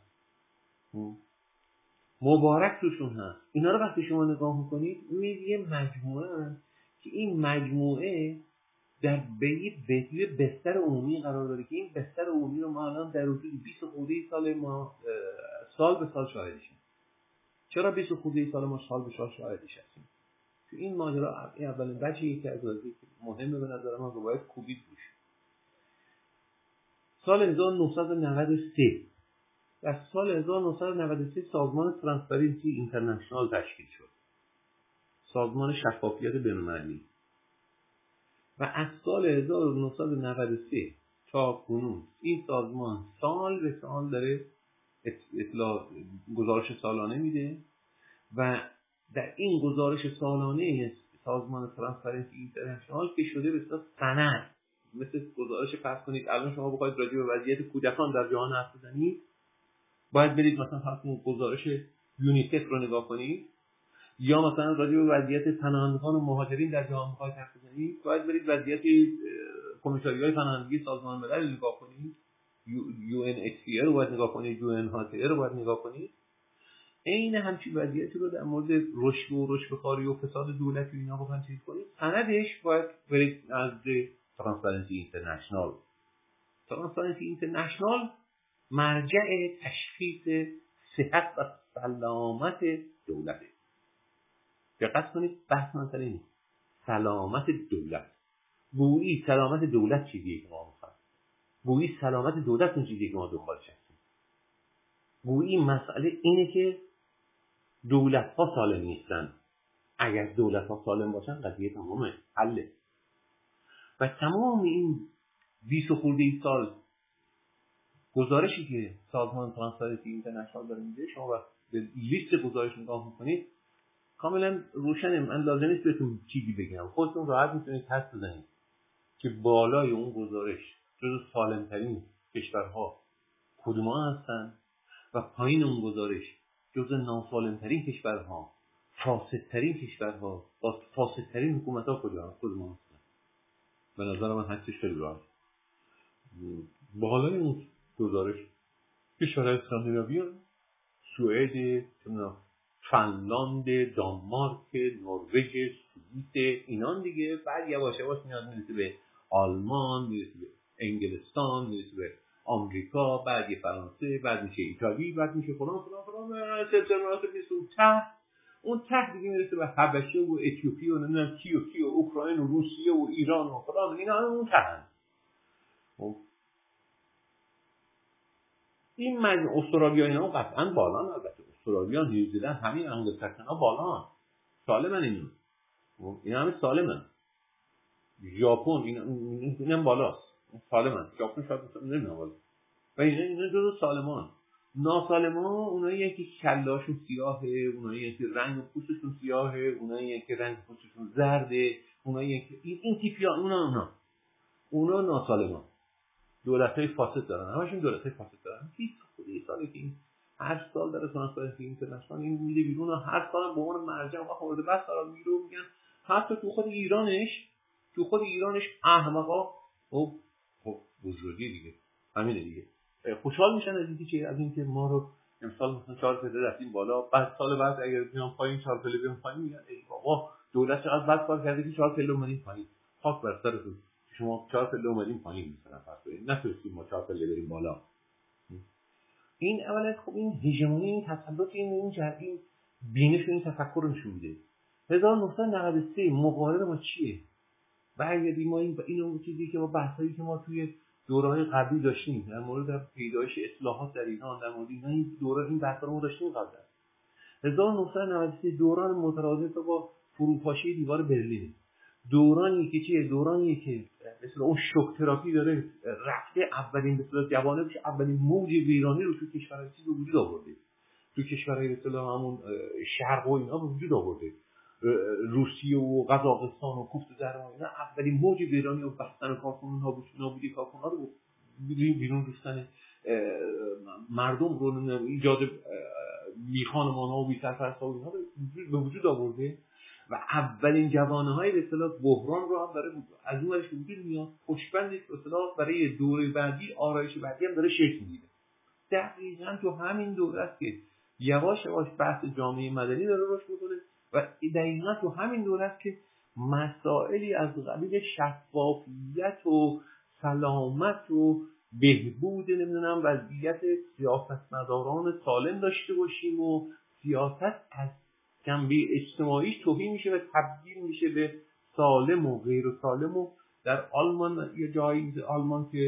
مبارک توشون هست، اینا رو وقتی شما نگاه میکنید میبینید یه مجموعه که این مجموعه در به بستر عمومی قرار داره که این بستر عمومی رو ما الان در حدود 20 خورده سال ما سال به سال شاهدشیم. چرا 20 خورده سال ما سال به سال شاهدش هستیم؟ که این ماجرا اولین بچه‌ای که از قضیه مهمه به نظر من رو باید کوبید روش. سال 1993 در سال 1993 سازمان ترانسپرنسی اینترنشنال تشکیل شد، سازمان شفافیت بین‌المللی، و از سال 1993 تا کنون این سازمان سال به سال داره گزارش سالانه میده و در این گزارش سالانه سازمان ترانسپرنسی اینترنشنال که شده به صورت سند، مثل گزارش فرض کنید الان شما بخواید راجع به وضعیت کودکان در جهان حرف بزنید، باید برید مثلا فرض کنید گزارش یونیسف رو نگاه کنید، یا مثلا راجع به وضعیت پناهندگان و مهاجرین در جهان بخواید حرف بزنید، باید برید وضعیت کمیساریای پناهندگی سازمان ملل رو نگاه کنید، UNHCR رو باید نگاه کنید، UNHCR رو باید نگاه کنید. این همچین وضعیتی رو در مورد رشد و رشوه‌خواری و فساد دولتی و اینا بخواید چیز کنید، سندش باید برید نزد ترانسپرنسی اینترنشنال. ترانسپرنسی اینترنشنال مرجع تشخیص صحت و سلامت دولته. دقت کنید بحث مثلا اینه، سلامت دولت. گویی سلامت دولت چیزیه که ما میخوایم، گویی سلامت دولت اون چیزیه که ما دنبالش هستیم، گویی مسئله اینه که دولت ها سالم نیستن. اگر دولت ها سالم باشن قضیه تمامه، حله. و تمام این 20 خورده سال گزارشی که سازمان ترانسپرنسی اینترنشنال داره میده، شما وقت به لیست گزارش نگاه میکنید کاملا روشنه. من لازم نیست بهتون چیزی بگم، خودتون راحت میتونید حدس بزنید که بالای اون گزارش جزو سالمترین کشورها کدوما هستن و پایین اون گزارش جزو ناسالمترین کشورها، فاسدترین کشورها با فاسدترین حکومت‌ها کدوما هستن. به نظر من حدسش خیلی راحت. بالای اون گزارش کشورهای اسکاندیناوی، سوئد، فنلاند، دانمارک، نروژ، سوئیس، اینان دیگه. بعد یواش یواش میاد میرسه به آلمان، میرسه به انگلستان، میرسه به آمریکا، بعد یه فرانسه، بعد میشه ایتالی، بعد میشه فلان فلان فلان، سلسله مراتب میرسه اون ته دیگه میرسه به حبشه و اتیوپی و نمیدونم کی و اوکراین و روسیه و ایران و فلان. اینا اون ته. این استرالیا اینا قطعا بالان. البته استرالیا، نیوزیلند، همین انگلستان‌ها بالان، سالمن اینا همه سالمن. ژاپن اینم بالاست، سالمن. ژاپن شاید نمیدونم بالا. و اینا جزو سالمان. ناسالمان اونایی که کلاشون سیاهه، اونایی که رنگ پوستشون سیاهه، اونایی که رنگ پوستشون زرده، اونایی که این تیپیا، اونا ناسالمان. دولت‌های فاسد دارن، همشون دولت‌های فاسد دارن. هیچ خودی سالی که هر سال در ترانسپرنسی اینترنشنال این میده بیرون و هر سال به عنوان مرجع و خورده بس قرار میگیره و میگن حتی تو خود ایرانش احمقا بزرگی دیگه همینه دیگه. خوشحال میشن از اینکه ما رو امسال مثلا 4 پله رفتیم بالا، بعد سال بعد اگر بیان پایین 4 پله بیان پایین میگن ای بابا دولت چقدر بد کار کرده که 4 پله اومدیم پایین. خاک بر سرتون، شما 4 پله اومدیم پایین مثلا فرض کنید، نتونستیم ما 4 پله بریم بالا. این اولا خب این هژمونی، این تسلط، این بینش، این تفکر رو نشون میده. 1993 مقارنه با چیه؟ برگردیم ما اینو چیزی که با بحثایی که ما توی دوره‌های قبلی داشتیم در مورد پیدایش اصلاحات در ایران، در مورد این بحثا رو داشتیم قبلا. 1993 دوران مترادف با فروپاشی دیوار برلین، دورانی که چیه؟ دورانی که مثلا اون شوک تراپی داره رفته اولین به صورت جوانه بشه، اولین موج ویرانی رو تو کشورهای چیز به وجود آورده، تو کشورهای مثلا همون شرق و اینا به وجود آورده. روسیه و قزاقستان و کوفت زهر و اینا اولین موج ویرانی و بستن کارخونه‌ها، نابودی کارخونه‌ها رو بیرون ریختن مردم رو، ایجاد بیخانمان‌ها و بی‌سرپرست‌ها و اینا رو به وجود آورده و اولین جوانه‌های به اصطلاح بحران رو هم داره از اون ورش وجود میاد. پشتبندش به اصطلاح برای دوره بعدی، آرایش بعدی هم داره شکل میگیره. دقیقاً تو همین دوره است که یواش یواش بحث جامعه مدنی داره رشد می‌کنه و دقیقاً تو همین دوره است که مسائلی از قبیل شفافیت و سلامت و بهبود نمیدونم وضعیت سیاستمداران سالم داشته باشیم و سیاست از جنبه اجتماعی توهی میشه و تبدیل میشه به سالم و غیر سالم. و در آلمان یه جایی آلمان که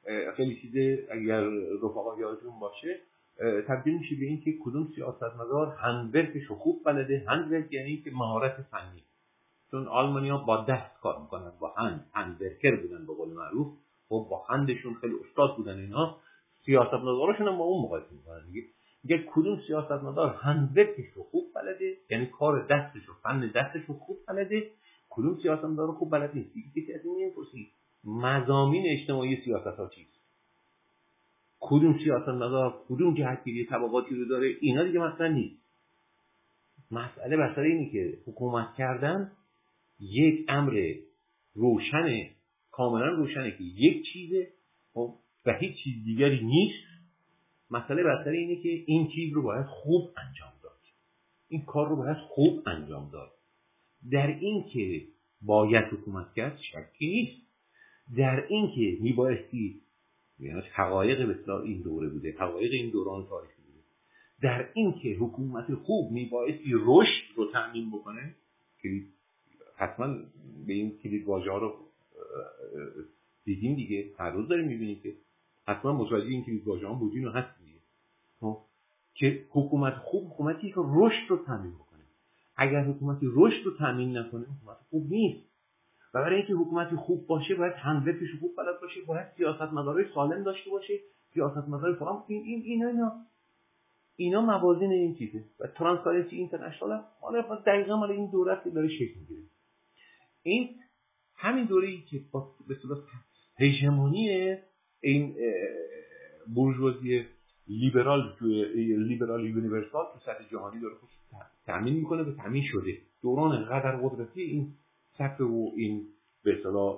خیلی چیزه اگر رفقا یادتون باشه تبدیل میشه به این که کدوم سیاستمدار هندورکش رو خوب بلده. هندورک یعنی که مهارت فنی، چون آلمانی‌ها با دست کار میکنن، با هندورکر بودن به قول معروف، خب با هندشون خیلی استاد بودن. اینا سیاستمداراشون هم با اون مقایسه میکنن دیگه. میگه کدوم سیاستمدار هندورکش رو خوب بلده، یعنی کار دستش و فن دستش رو خوب بلده، کدوم سیاستمدار رو خوب بلد نیست. دیگه کسی نمیپرسید مضامین اجتماعی سیاست‌ها چیست، کدوم سیاستمدار کدوم جهتگیری طبقاتی رو داره، اینا دیگه مثلا نیست. مسئله بسر اینه که حکومت کردن یک امر روشنه، کاملا روشنه که یک چیزه و هیچ چیز دیگری نیست. مسئله بسر اینه که این چیز رو باید خوب انجام داد، این کار رو باید خوب انجام داد. در این که باید حکومت کرد شکی نیست، در این که میبایستی، یعنی حقایق بسیار این دوره بوده، حقایق این دوران تاریخی بوده، در این که حکومت خوب میبایستی رشد رو تأمین بکنه، که حتما به این کلید واژه‌ها رو دیدیم دیگه، هر روز داریم میبینیم که حتما متوجه این کلید واژه‌ها بودین و هست دیگه، که حکومت خوب حکومتی که رشد رو تأمین بکنه. اگر حکومتی رشد رو تأمین نکنه حکومت خوب نیست. و برای اینکه حکومتی خوب باشه باید هندورکش خوب بلد باشه، باید سیاستمدارای سالم داشته باشه، سیاستمدارای فلان. اینا موازین این چیزه. و ترانسپرنسی اینترنشنال حالا دقیقاً مال این دوره است که داره شکل میگیره. این همین دوره‌ای که به اصطلاح هژمونی این بورژوازی لیبرال یونیورسال تو سطح جهانی داره تأمین میکنه و تأمین شده. دوران قدر قدرتی این سطح و این به اصطلاح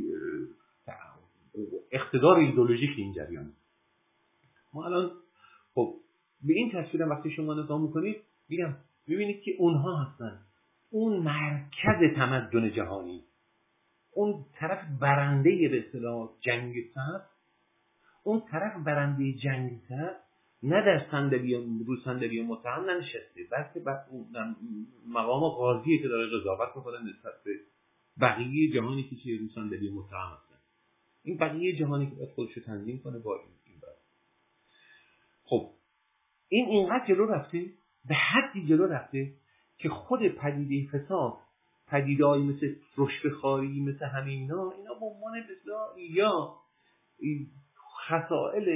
اقتدار ایدئولوژیک این جریان. ما الان خب به این تصویر وقتی شما نگاه میکنید میبینید که اونها هستن اون مرکز تمدن جهانی، اون طرف برنده به اصطلاح جنگ سرد، اون طرف برنده جنگ سرد نه در صندلی متهم ننشسته، بلکه در مقام قاضی که داره قضاوت میکنه نسبت به بقیه جهانی که چه رو صندلی متهم هستن. این بقیه جهانی که باید خودش رو تنظیم کنه با این بر. خب این اینقدر جلو رفته، به حدی جلو رفته که خود پدیده فساد، پدیده‌ای مثل رشوه‌خواری، مثل همینا، اینا به عنوان بسیار یا خصائل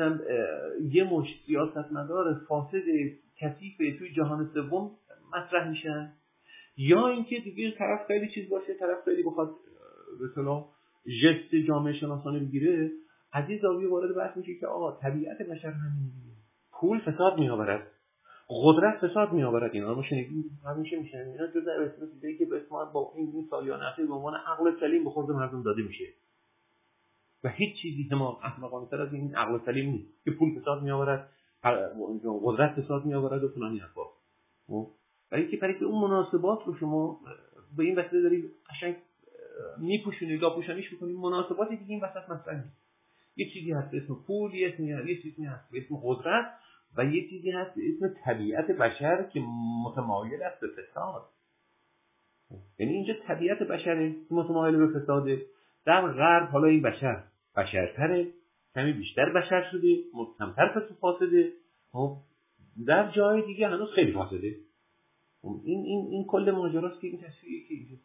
یه مش سیاستمدار فاسد کثیف توی جهان سوم مطرح میشن، یا اینکه دیگه طرف خیلی چیز باشه، طرف خیلی بخواد به اصطلاح ژست جامعه شناسانه بگیره، از این زاویه وارد بحث میشه که آقا طبیعت بشر همینه، پول فساد میآورد، قدرت فساد میآورد. اینا رو شنیدیم همیشه میشن. اینا جزء از چیزایی که به اسم با این سالیان اخیر به عنوان عقل سلیم به خورد مردم داده میشه و هیچ چیزی احمقانه‌تر از این عقل سلیم نیست که پول فساد میآورد، قدرت فساد میآورد و فلان حرفا. برای که اون مناسبات رو شما به این وسیله دارید قشنگ میپوشونید، لاپوشانیش میکنید. مناسباتی دیگه این وسط مطرح نیست. یه چیزی هست به اسم پول، یه چیزی هست به اسم قدرت و یه چیزی هست به اسم طبیعت بشر که متمایل است به فساد. یعنی اینجا طبیعت بشره متمایل به فساده. در غرب حالا این بشرتره، کمی بیشتر بشر شده، کمتر فاسده. در جای دیگه هنوز خیلی فاسده. این کل ماجراست که این تصویری که اینجا.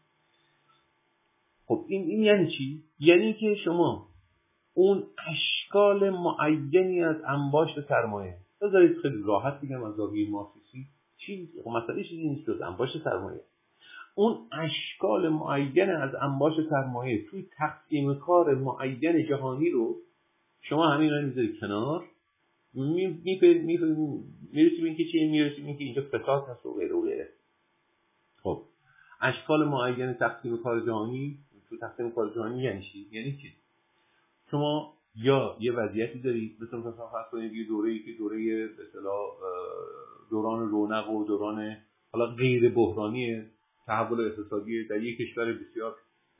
خب این یعنی چی؟ یعنی که شما اون اشکال معینی از انباشت سرمایه، بذارید خیلی راحت بگم از زاویه مارکسیستی، مسئله چیزی نیست جز انباشت سرمایه. اون اشکال معین از انباشت سرمایه توی تقسیم کار معین جهانی رو شما همین رو میذارید کنار، میرسیم این که چیه؟ میرسیم این که اینجا فساد هست و غیره و غیره. خب اشکال معین تقسیم کار جهانی تو تقسیم کار جهانی یعنی چی؟ یعنی چی؟ شما یا یه وضعیتی دارید مثلا فرض کنید یه دوره‌ای که دوره به اصطلاح دوران رونق و دوران حالا غیر بحرانی تحول اقتصادی در یک کشور بسیار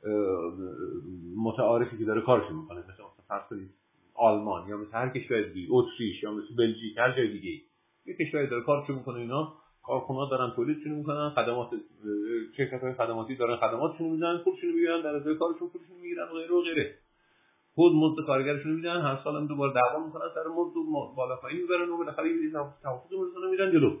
متعارفی که داره کارش میکنه، مثلا فرض کنید آلمان یا مثل هر کشور دیگه، اتریش یا مثل بلژیک، هر جای دیگه یه کشوری داره کارش میکنه، اینا کارخونه‌ها دارن تولیدشون میکنن، خدمات شرکت‌های خدماتی دارن خدماتشون میزنن، پولشون میگیرن، در ازای کارشون پولشون میگیرن و غیره و غیره. مزد کارگرشون میدن، هر سال هم دوباره دعوا میکنن سر مزد و بالا پایین میبرن و بالاخره یه توافق میرسن میرن جلو.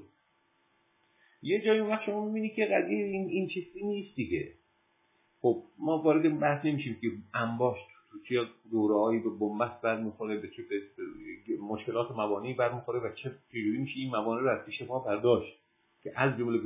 یه جایی وقت شما میبینی که قضیه این چیزی نیست دیگه. خب ما وارد بحث نمیشیم که انباشت تو چه دوره‌هایی به بنبست برمیخوره، به چه مشکلات موانعی برمیخوره و چه جوری میشه این موانع رو از پیش ما برداشت، که از جمله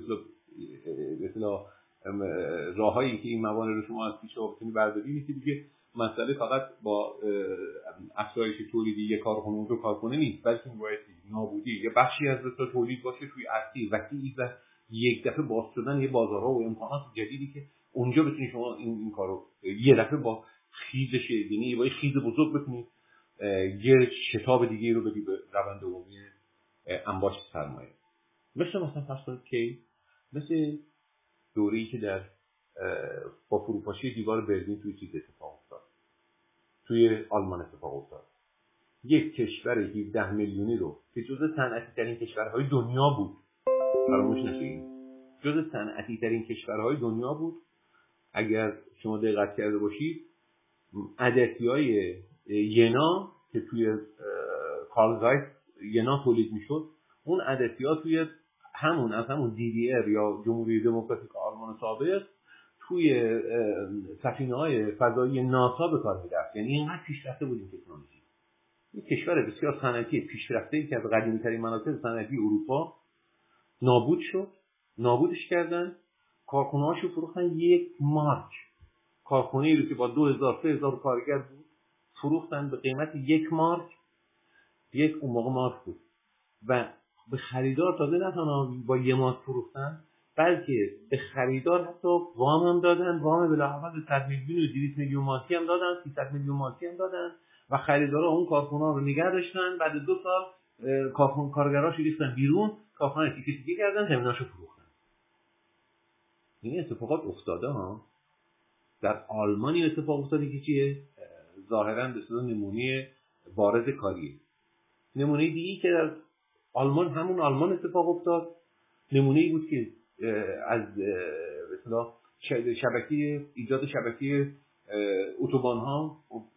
مثلا راههایی که این موانع رو شما از پیش ما بتونی برداری نیست دیگه. مسئله فقط با افزایش تولیدی یک کارخونه رو کارخونه نیست، بلکه باید نابودی یه بخشی از تولید باشه توی ارزی وسیعی و یک دفعه باز شدن یه بازارها و امکانات جدیدی که اونجا بتونید شما این کارو یه دفعه با خیزش، یعنی با خیز بزرگ بتونید یه شتاب دیگه رو بدید به روند عمومی انباشت سرمایه. مثلا فرض کنید که مثل دوره‌ای که در با فروپاشی دیوار برلین توی چیز اتفاق افتاد، توی آلمان اتفاق افتاد. یک کشور 17 میلیونی رو که جزو صنعتی ترین کشورهای دنیا بود، فراموش نشید، جزو صنعتی ترین کشورهای دنیا بود. اگر شما دقت کرده باشید عدسی‌های ینا که توی کارل زایس ینا تولید میشد، اون عدسی‌ها توی همون DDR یا جمهوری دموکراتیک آلمان سابق توی سفینه‌های فضایی ناسا به کار می‌رفت. یعنی اینقدر پیشرفته بود این تکنولوژی. این کشور بسیار صنعتی پیشرفته‌ای که از قدیمی‌ترین مناطق صنعتی اروپا نابود شد، نابودش کردن، کارخونه‌هاشو فروختن 1 مارک. کارخونه‌ای رو که با 2000-3000 کارگر بود فروختن به قیمت 1 مارک. اون موقع مارک بود و به خریدار تازه نه تنها با 1 مارک فروختن، بلکه به خریدار حتی وام هم دادن، وام بلاحافظ 100 میلیون و 200 میلیون مارکی هم دادن، 300 میلیون مارکی هم دادن و خریدارا اون کارخونه‌ها رو نگه داشتن. بعد 2 سال کارگراشو ریختن بیرون، کارخونه تیکه کردن، زمیناشو فروختن. این اتفاقات افتاده ها. در آلمانی اتفاق افتاده که چیه؟ ظاهراً به صورت نمونه بارز کاریه. نمونه دیگه که در آلمان، همون آلمان اتفاق افتاد، نمونه‌ای بود که از مثلا ایجاد شبکه اتوبان‌ها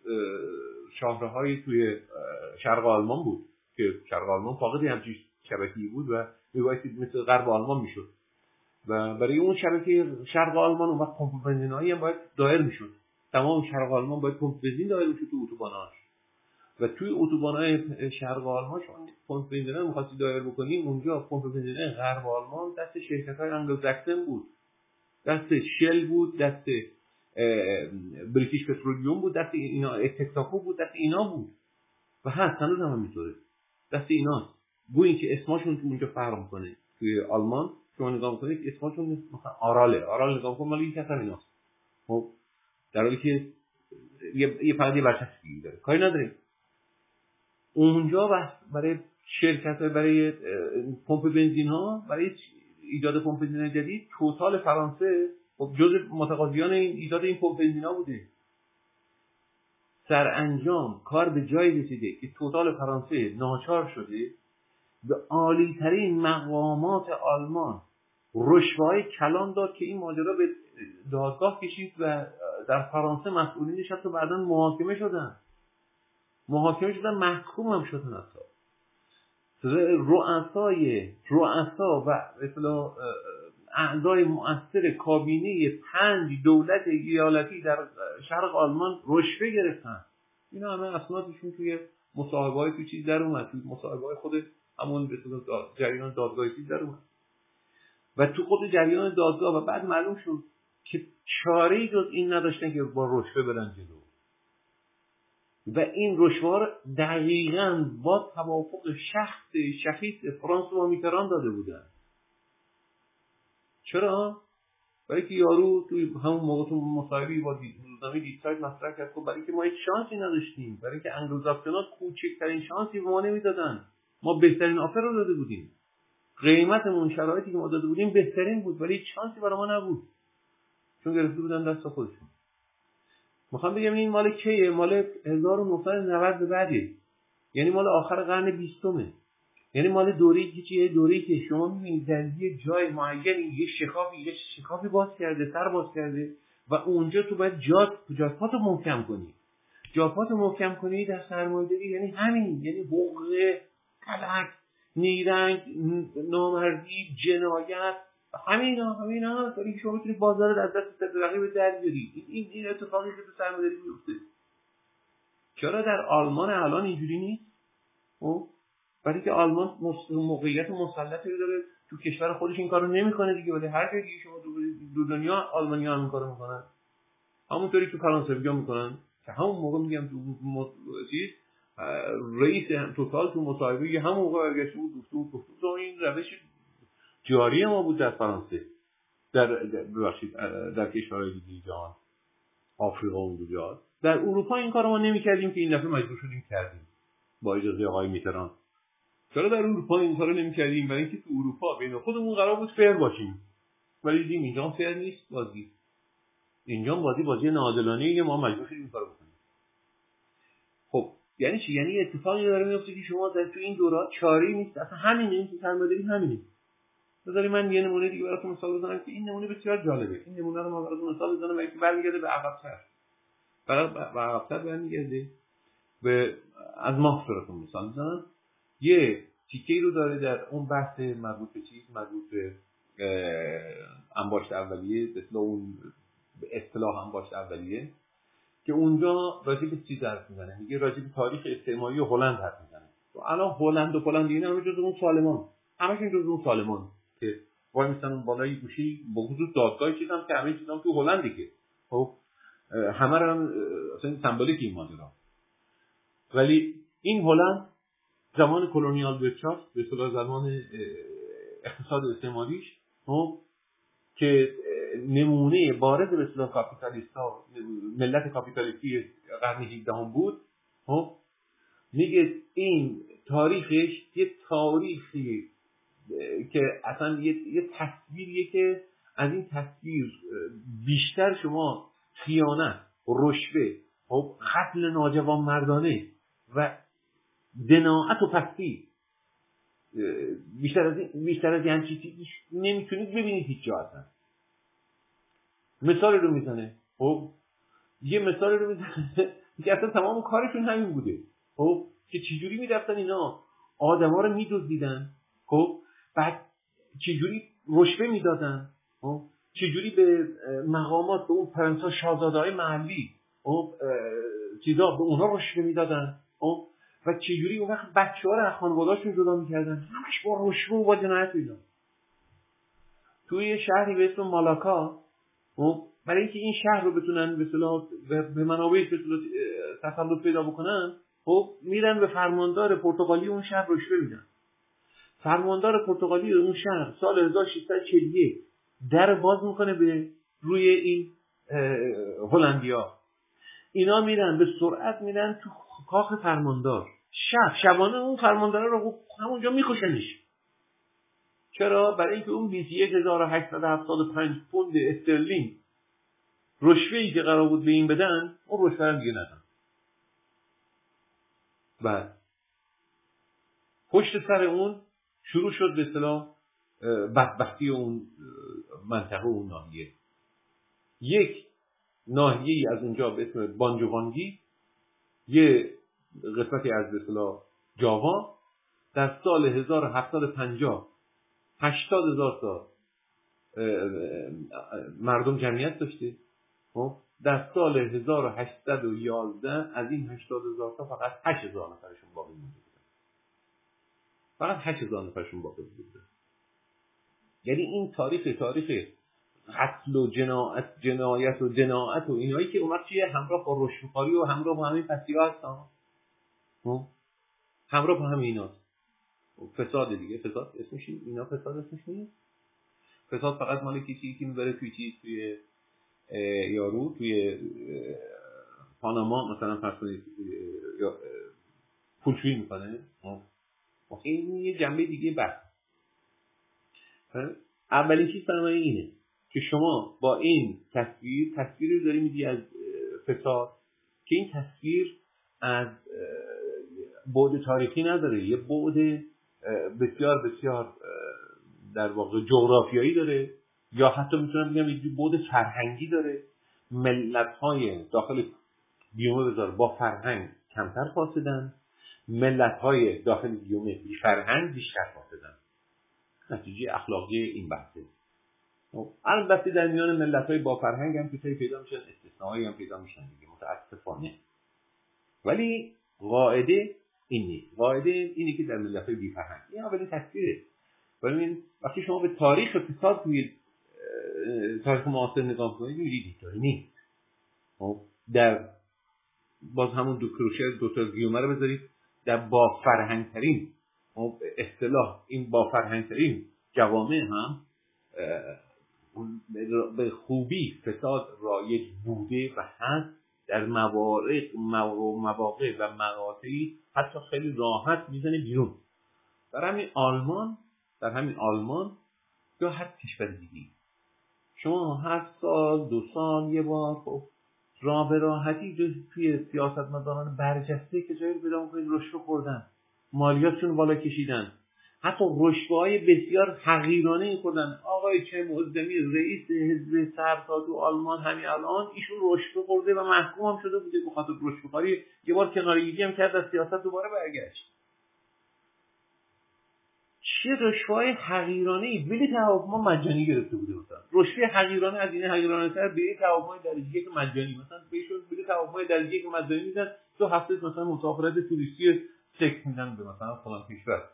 شاهراه‌های توی شرق آلمان بود که شرق آلمان فاقد همچین شبکه‌ای بود و می‌بایستی مثل غرب آلمان میشد و برای اون شبکه شرق آلمان اون وقت پمپ بنزینایی هم باید دایر میشد. تمام شرق آلمان باید پمپ بنزین دایر میشد تو اتوبان‌هاش و توی اتوبان‌های شرق آلمان شما پمپ بنزین رو می‌خواستی دایر بکنین، اونجا پمپ بنزین غرب آلمان دست شرکت‌های انگلوزاکسن بود، دست شل بود، دست بریتیش پترولیوم بود، دست اینا تکساکو بود، دست اینا بود و هنوز هم همینطوره، دست ایناست. گویا که اسمشون تو اونجا فرق می‌کنه. توی آلمان شما نگاه کنید اسمشون مثلا آرال نگاه کن مال یک کس ایناست. خب در حالی که یه فقط یه برچسبی داره، کاری نداریم. اونجا برای شرکت‌ها، برای پمپ بنزین ها، برای ایجاد پمپ بنزین جدید، توتال فرانسه جزء متقاضیان ایجاد این پمپ بنزین ها بوده. سرانجام کار به جایی رسیده که توتال فرانسه ناچار شده به عالی ترین مقامات آلمان رشوه‌های کلان داد که این ماجرا به دادگاه کشید و در فرانسه مسئولینش حتی بعداً محاکمه شدن، محکوم هم شدن. اصلا رؤسا و مثلا اعضای مؤثر کابینه 5 دولت ایالتی در شرق آلمان رشوه گرفتن. اینا همه اسنادشون توی مصاحبه‌های توی چیز در اومد، توی مصاحبه‌های خود همون به اصطلاح جریان دادگاهی چیز در اومد و تو خود جریان دادگاه و بعد معلوم شد که چاره‌ای جز این نداشتن که با رشوه برن جلو و این رشوه دقیقاً با توافق شخص فرانسوا میتران داده بودن. چرا؟ برای که یارو توی همون موقع تو مصاحبه‌ای با روزنامه دیسایت مطرح کرد خب برای که ما هیچ شانسی نداشتیم، برای که انگلوزاکسن‌ها کوچکترین شانسی به ما نمیدادن، ما بهترین آفر رو داده بودیم، قیمتمون شرایطی که ما داده بودیم بهترین بود ولی هیچ شانسی برای ما نبود چون گرفته بودن دست خودشون. میخوام بگم این مال کیه؟ مال 1990 به بعده، یعنی مال آخر قرن 20. یعنی مال دوره‌ای که چیه؟ دوره‌ای که شما می‌بینید در یه جای معینی یه شکافی باز کرده، سر باز کرده و اونجا تو باید جات پاتو محکم کنی. جاپات محکم کنی در سرمایه‌داری یعنی همین، یعنی حقوق، تلک، نیرنگ، نامردی، جنایت، همینا داری که شما میتونی بازار رو از دست رقیب در بیاری. این اتفاقی که تو سرمایه‌داری میفته. چرا در آلمان الان اینجوری نیست؟ برای که آلمان موقعیت مسلطی رو داره، تو کشور خودش این کارو نمیکنه دیگه، ولی هر جایی شما دو دنیا آلمانی‌ها هم این کارو میکنن. همونطوری که فرانسوی‌ها میکنن که همون موقع میگم تو چیز رئیس توتال تو مصاحبه همون موقع برگشته بود گفت این روش جاری ما بود در فرانسه، در کشورهای دیگه جهان، آفریقا و اونجا. در اروپا این کارو ما نمی‌کردیم که این دفعه مجبور شدیم کردیم با اجازه آقای میتران. چرا در اروپا این کارو نمی‌کردیم؟ برای اینکه تو اروپا بین خودمون قرار بود فر باشیم، ولی دیدیم اینجا فر نیست بازی. اینجا بازی ناعادلانه‌ایه، ما مجبور شدیم این کارو بکنیم. خب یعنی چی؟ یعنی اتفاقی داره میفته که شما در تو این دورات چاره‌ای نیست، اصلا همینه، این سرمایه‌داری همینه. بذارید من یه نمونه دیگه براتون مثال بزنم که این نمونه بسیار جالبه. این نمونه رو ما براتون مثال بزنم برای اینکه برمیگرده به عقب‌تر. عقب‌تر برمیگرده به از ماه براتون مثال بزنم. یه تیکه‌ای رو داره در اون بحث مربوط به انباشت اولیه، به اصطلاح انباشت اولیه، که اونجا راجع به چیز حرف میزنه، میگه راجع به تاریخ استعماری هلند حرف میزنه. تو الان هلند و پولند اینا جزو اون سالمان، همشون جزو اون سالمان که وای میستن اون بالای گوشی با خصوص دادگاه چیزام که همه چیزام تو هلند دیگه. خب همه رو هم اصلا سمبولیک این ماجرا. ولی این هلند زمان کلونیال ورچافت، به اصطلاح زمان اقتصاد استعماریش، خب که نمونه بارز به اصطلاح کاپیتالیست‌ها، ملت کاپیتالیستی قرن 18 بود، خب میگه این تاریخش یه تاریخی که اصلا یه تصویریه که از این تصویر بیشتر شما خیانت، رشوه، خب قتل ناجوانمردانه و دناعت و پستی بیشتر از این چیزی نمیتونید ببینید هیچ جا اصلا. مثال رو میزنه، خب یه مثال رو میزنه که اصلا تمام کارشون همین بوده، خب که چجوری میرفتن اینا آدما رو میدزدیدن، خب بعد چجوری رشوه میدادن، خب چجوری به مقامات، به اون پرنس‌ها، شاهزاده‌های محلی، خب چیزا به اونها رشوه میدادن، خب و چجوری اون وقت بچه‌ها رو از خانواده‌هاشون جدا میکردن، همش با رشوه و با جنایت اینا. توی یه شهری به اسم مالاکا، خب برای اینکه این شهر رو بتونن به اصطلاح به منابع تسلط پیدا بکنن، خب میرن به فرماندار پرتغالی اون شهر رشوه میدن. فرماندار پرتغالی اون شهر سال 1641 در باز میکنه به روی این هلندیا. اینا میرن به سرعت میرن تو کاخ فرماندار، شبانه اون فرماندار رو همونجا میکشنش. چرا؟ برای اینکه اون 21875 پوند استرلینگ رشوه‌ای که قرار بود به این بدن، اون رشوه رو دیگه ندن. بعد پشت سر اون شروع شد به اصطلاح بدبختی اون منطقه، اون ناحیه. یک ناحیه‌ای از اونجا به اسم بانجوانگی، یه قسمتی از به اصطلاح جاوا، در سال 1750 80,000 تا مردم جمعیت داشته. خب در سال 1811 از این 80,000 تا فقط 8,000 نفرشون باقی مونده بودن. فقط 8,000 نفرشون باقی مونده بودن. یعنی این تاریخ قتل و جنایت و دناعت و اینایی که اون وقت چیه، همراه با رشوه‌خواری و همراه با همین پسی‌ها هستن. همراه با همین ایناست. فساد دیگه، فساد اسمش اینا فساد اسمش نیست. فساد فقط مال کسی که میبره توی یارو توی پاناما مثلا فرض کنید یا پولشویی میکنه. این یه جنبه دیگه بحث. اولین چیز برای اینه که شما با این تصویری رو داری میدی از فساد که این تصویر از بعد تاریخی نداره، یه بعد بسیار بسیار در واقع جغرافیایی داره، یا حتی میتونم بگم یه بعد فرهنگی داره. ملت‌های داخل گیومه بذار با فرهنگ کمتر فاسدن، ملت‌های داخل گیومه بی فرهنگ بیشتر فاسدن. نتیجه اخلاقی این بحثه. البته در میان ملت‌های با فرهنگ هم کسایی پیدا میشن، استثناءایی هم پیدا میشن دیگه، متاسفانه. ولی قاعده این نیست. قاعده اینه که در ملت‌های بی فرهنگ، این اولین تصویره. ولی وقتی شما به تاریخ فساد توی تاریخ معاصر نگاه کنید می‌بینید اینطوری نیست. در باز همون دو کروشر دوتا گیومه رو بذارید در با فرهنگ ترین اصطلاح، این با فرهنگ ترین جوامع هم به خوبی فساد رایج بوده و هست. در مواقع و مقاطعی حتی خیلی راحت میزنه بیرون. در همین آلمان یا هر کشور دیگه شما هر سال 2 سال یه بار خب راه به راحتی توی سیاستمداران برجسته که جایی پیدا می‌کنید رشوه خوردن، مالیاتشون بالا کشیدن، حتی رشوه‌های بسیار حقیرانه خوردن. آقای چه مقدمی رئیس حزب سرتا تو آلمان همین الان ایشون رشوه خورده و محکوم هم شده بوده به خاطر رشوه‌خواری. یه بار کناره‌گیری هم کرد از سیاست، دوباره برگشت. چه رشوه‌های حقیرانه‌ای بلیط هواپیما مجانی گرفته بوده مثلا. رشوه حقیرانه از این حقیرانه‌تر بلیط هواپیمای درجه یک مجانی، مثلا بهشون بلیط هواپیمای درجه یک مجانی میدن، 2 هفته مثلا مسافرت توریستی سکس میدن به مثلا فلان کشور.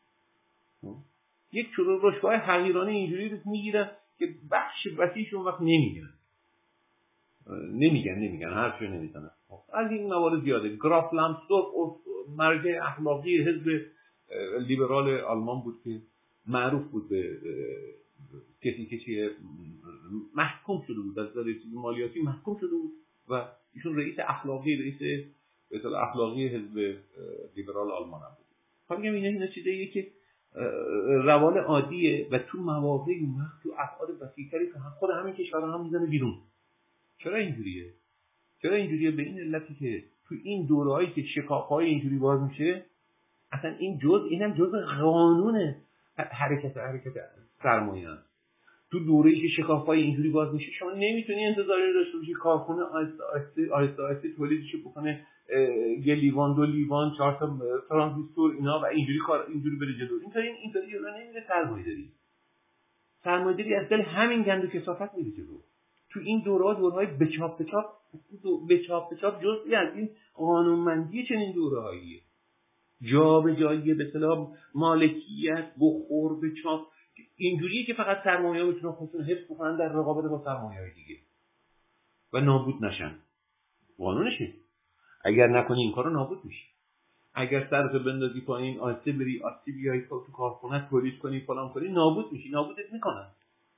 یک چرا رشوه‌های حقیرانه اینجوری رو میگیرن که بخش وسیعشون وقت نمیگن حرفشو نمیزنن. از این موارد زیاده. گراف لامسدورف مرجع اخلاقی حزب لیبرال آلمان بود که معروف بود به کسی که محکوم شده بود از نظر مالیاتی، محکوم شده بود و ایشون رئیس اخلاقی حزب لیبرال آلمان هم بود. خب میگم اینا چیزاییه که روال عادیه و تو مواقعی تو افعال وسیع‌تری که خود همین کشورها هم میزنه بیرون. چرا اینجوریه؟ به این علتی که تو این دوره‌ای که شکاف‌های اینجوری باز میشه، اصلا اینم جزء قانون حرکت سرمایه است. تو دوره‌ای که شکاف‌های اینجوری باز میشه شما نمیتونی انتظاری داشته باشی کارخونه آهسته تولیدش بکنه، یه لیوان 2 لیوان 4 تا ترانزیستور اینا و اینجوری بره جلو. اینطوری جلو نمیره. سرمایه‌داری از دل همین گند و کثافت میره جلو. تو این دوره‌های به چاپ جزئی از این قانونمندی چنین دوره‌ایه. جابجایی به اصطلاح مالکیت بخور به چاپ اینجوریه که فقط سرمایه‌ها میتونن خودشون حفظ بکنن در رقابت با سرمایه‌های دیگه و نابود نشن. قانونشه. اگر نکنی این کارو نابود میشی. اگر سرتو بندازی پایین آسیب بیای تو کارخونه تولید کنی فلان کنی نابود میشی. نابودت میکنن.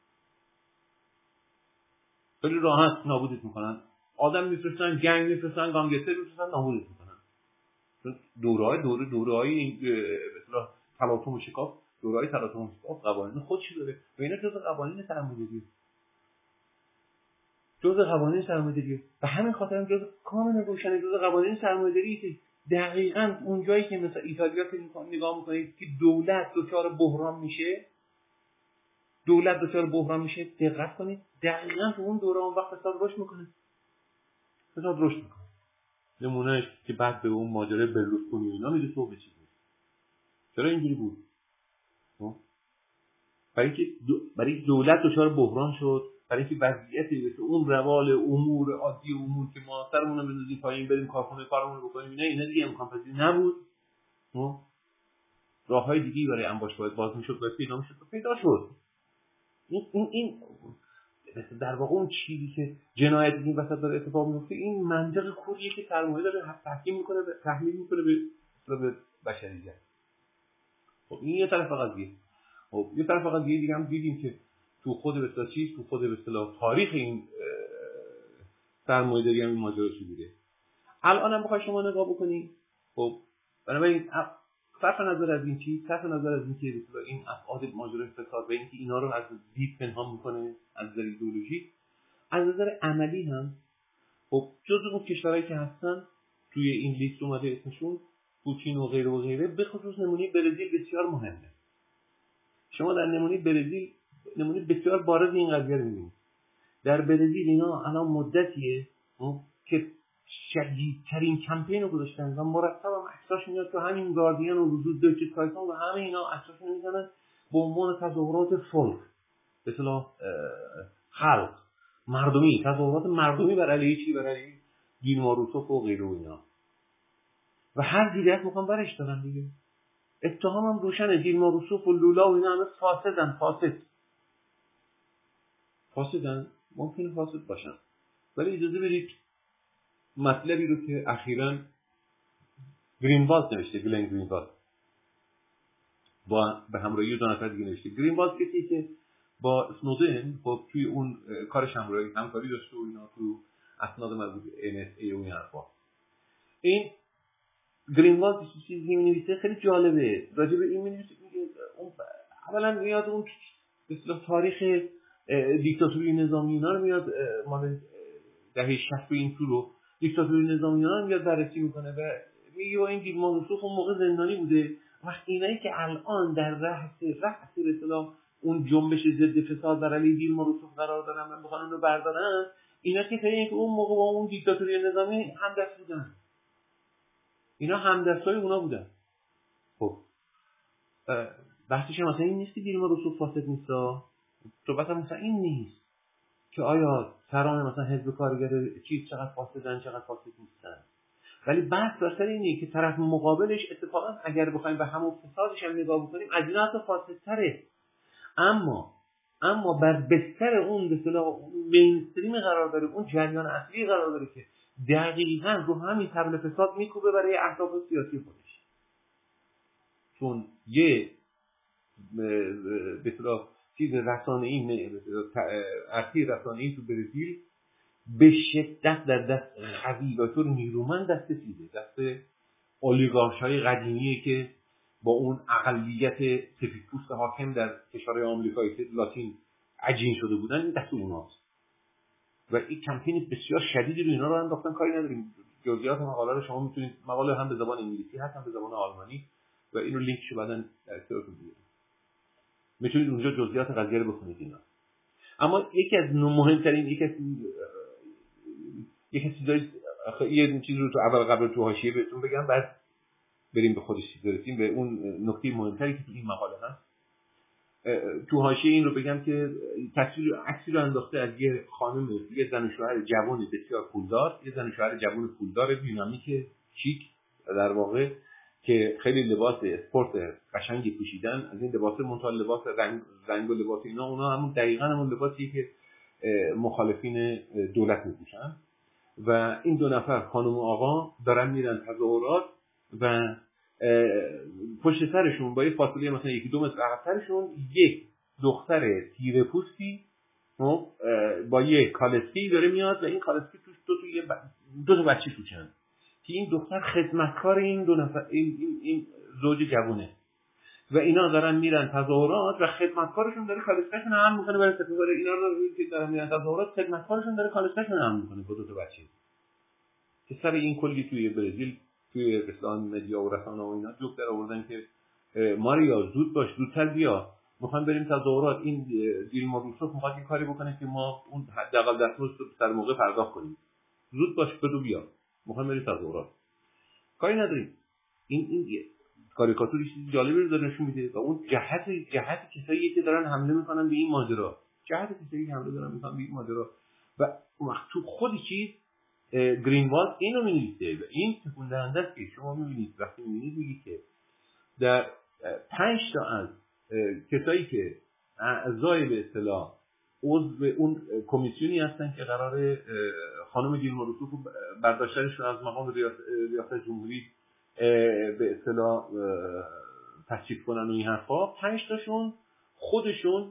خیلی راحت نابودت میکنن. آدم میفرستن، گنگ میفرستن، گانگستر میفرستن، نابودت میکنن. دوره‌های این به اصطلاح تلاطم و شکاف، دوره‌های تلاطم و شکاف قوانین خودش داره و اینا جزء قوانین سرمایه‌داریه. و همین خاطر هم جزء کاملا روشن جزء قوانین سرمایه‌داری که دقیقاً اون جایی که مثلا ایتالیا که نگاه می‌کنید که دولت دچار بحران میشه، دقت کنید دقیقاً تو اون دوره اون وقت فساد رشد میکنه. نمونهش که بعد به اون ماجرای برلوسکونی اینا میگه تو بچید. چرا اینجوری بود؟ برای دولت دچار بحران شد، برای اینکه وضعیتی مثل اون روال امور عادی که ما سرمون رو بندازیم پایین بریم کارخونه کارمون رو بکنیم اینا دیگه امکان پذیر نبود. راههای دیگه‌ای برای انباش باید باز میشد و پیدا شد. این در واقع اون چیزی که جنایت این وسط داره اتفاق میفته این منطق کوریه که سرمایه داره تحمیل میکنه به بشریت. خب این یه طرف قضیه. خب یه طرف قضیه دیگه هم دیدیم که تو خود به اصطلاح تاریخ این سرمایه‌داری هم این ماجرا چی بوده. الان هم بخوای شما نگاه بکنی، خب بنابراین صرف نظر از این که این افعال ماجرای فساد و اینکه اینا رو از دید پنهان میکنه از نظر ایدئولوژی، از نظر عملی هم خب جزو اون کشورهایی که هستن توی این لیست اومده اسمشون پوتین و غیره، به خصوص نمونه برزیل بسیار مهمه. شما در نمونه برزیل نمونه بسیار بارز این قضیه رو می‌بینید. در برزیل اینا الان مدتیه که شدیدترین کمپین رو گذاشتن و مرتب هم عکساش میاد تو همین گاردین و روزو دویچه تایتون و همه اینا عکساشون میزنن به عنوان تظاهرات فولک، به اصطلاح خلق مردمی، تظاهرات مردمی بر علیه چی؟ بر علیه دیلما روسوف و غیره و اینا. و هر دیده‌اش میخوان برش دارن دیگه. اتهامم روشنه، دیلما روسوف و لولا و اینا همه فاسدن، ممکنه فاسد باشن، ولی اجازه بدید مطلبی رو که اخیراً گرینوالد نوشته، گلن گرینوالد با به همراهی دو نفر دیگه نوشته. گرینوالد کسی که با اسنودن خب توی اون کارش همکاری داشته و اینا تو اسناد مربوط به NSA و این حرفا. این گرینوالد چیزی می‌نویسه خیلی جالبه راجع به این می‌نویسه که اون اولا میاد اون به اصطلاح تاریخ دیکتاتوری نظامی اینا رو میاد مال دهه 60 این تو رو دیکتاتوری نظامی اینا رو میاد بررسی میکنه و میگه این دیلما روسوف اون موقع زندانی بوده. وقت اینایی که الان در رأس به اصطلاح اون جنبش ضد فساد بر علیه دیلما روسوف قرار دارن و میخوان اونو بردارن، اینا که خیلی که اون موقع با اون دیکتاتوری نظامی همدست بودن، اینا همدستای اونا بودن. خب بحثش مثلا این نیست که دیلما روسوف فاسد نیستا، صحبت هم مثلا این نیست که آیا سران مثلا حزب کارگر چقدر فاسدن چقدر فاسد نیستن، ولی بحث بر سر اینه که طرف مقابلش اتفاقا اگر بخوایم به همون فسادش هم نگاه بکنیم از اینا حتی فاسدتره، اما بر بستر اون به اصطلاح مینستریم قرار داره، اون جریان اصلی قرار داره که دقیقاً رو همین طبل فساد میکوبه برای اهداف سیاسی خودش. چون یه به اصطلاح چیز رسانه‌ای ارتی رسانه‌ای تو برزیل به شدت در دست قوی و طور نیرومند دست اولیگارش‌های قدیمیه که با اون اقلیت سفیدپوست حاکم در کشورهای آمریکایی لاتین عجین شده بودن، این دست اوناست و این کمپین بسیار شدیدی رو اینا رو انداختن. کاری نداریم، جزئیات مقاله رو شما میتونید، مقاله هم به زبان انگلیسی هست هم به زبان آلمانی و اینو لینکش بعداً در اختیارتون میذارم، میتونید اونجا جزئیات قضیه رو بخونید اینا. اما یکی از مهمترین یکی چیزای یه چیز رو تو اول قبل تو حاشیه بهتون بگم، بعد بریم به خودش برسیم به اون نکته مهمتری که تو این مقاله هست. تو حاشیه این رو بگم که عکسی رو انداخته از یه خانم، یه زن و شوهر جوان بسیار پولدار، یه زن و شوهر جوان پولدار دینامیک چیک در واقع که خیلی لباس اسپورت قشنگی پوشیدن، از این لباس منتال لباس رنگ و لباس اینا، اونا همون دقیقاً همون لباسیه که مخالفین دولت میپوشن و این دو نفر خانم و آقا دارن میرن تظاهرات و پشت سرشون با یه فاصله مثلا 1-2 متر عقب‌ترشون یک دختر تیره پوستی با یه کالسکی داره میاد و این کالسکی توش دو تا بچه توشن که این دختر خدمتکار این دو نفر این زوج جوونه و اینا دارن میرن تظاهرات و خدمتکارشون داره کالسکاشون هم میکنه برای استفاده اینا رو که دارن میرن تظاهرات، خدمتکارشون داره کالسکاشون هم میکنه با دو تا بچه. که سر این کلی توی برزیل توی رسانه مدیا و رسانه و اینا جوک در آوردن که ماریا زود باش، زودتر بیا، میخوام بریم تظاهرات، این دیلما روسوف میخواد این کاری بکنه که ما اون حداقل دستمزد سر موقع پرداخت کنیم، زود باش بدو بیا، میخوام بریم تظاهرات. کاری نداریم. این کاریکاتوری چیز جالبی رو داره نشون میده و اون جهت کسایی که دارن حمله میکنن به این ماجرا، و وقت تو خود چیز گرینوالد اینو می‌نویسه و این تکون دهنده است که شما می‌بینید وقتی می‌بینید میگید که در 5 تا از کسایی که اعضای به اصطلاح عضو اون کمیسیونی هستن که قراره خانم دیلما روسوف رو برداشتنشون از مقام ریاست جمهوری به اصطلاح تصویب کنن و این حرفا، 5 تاشون خودشون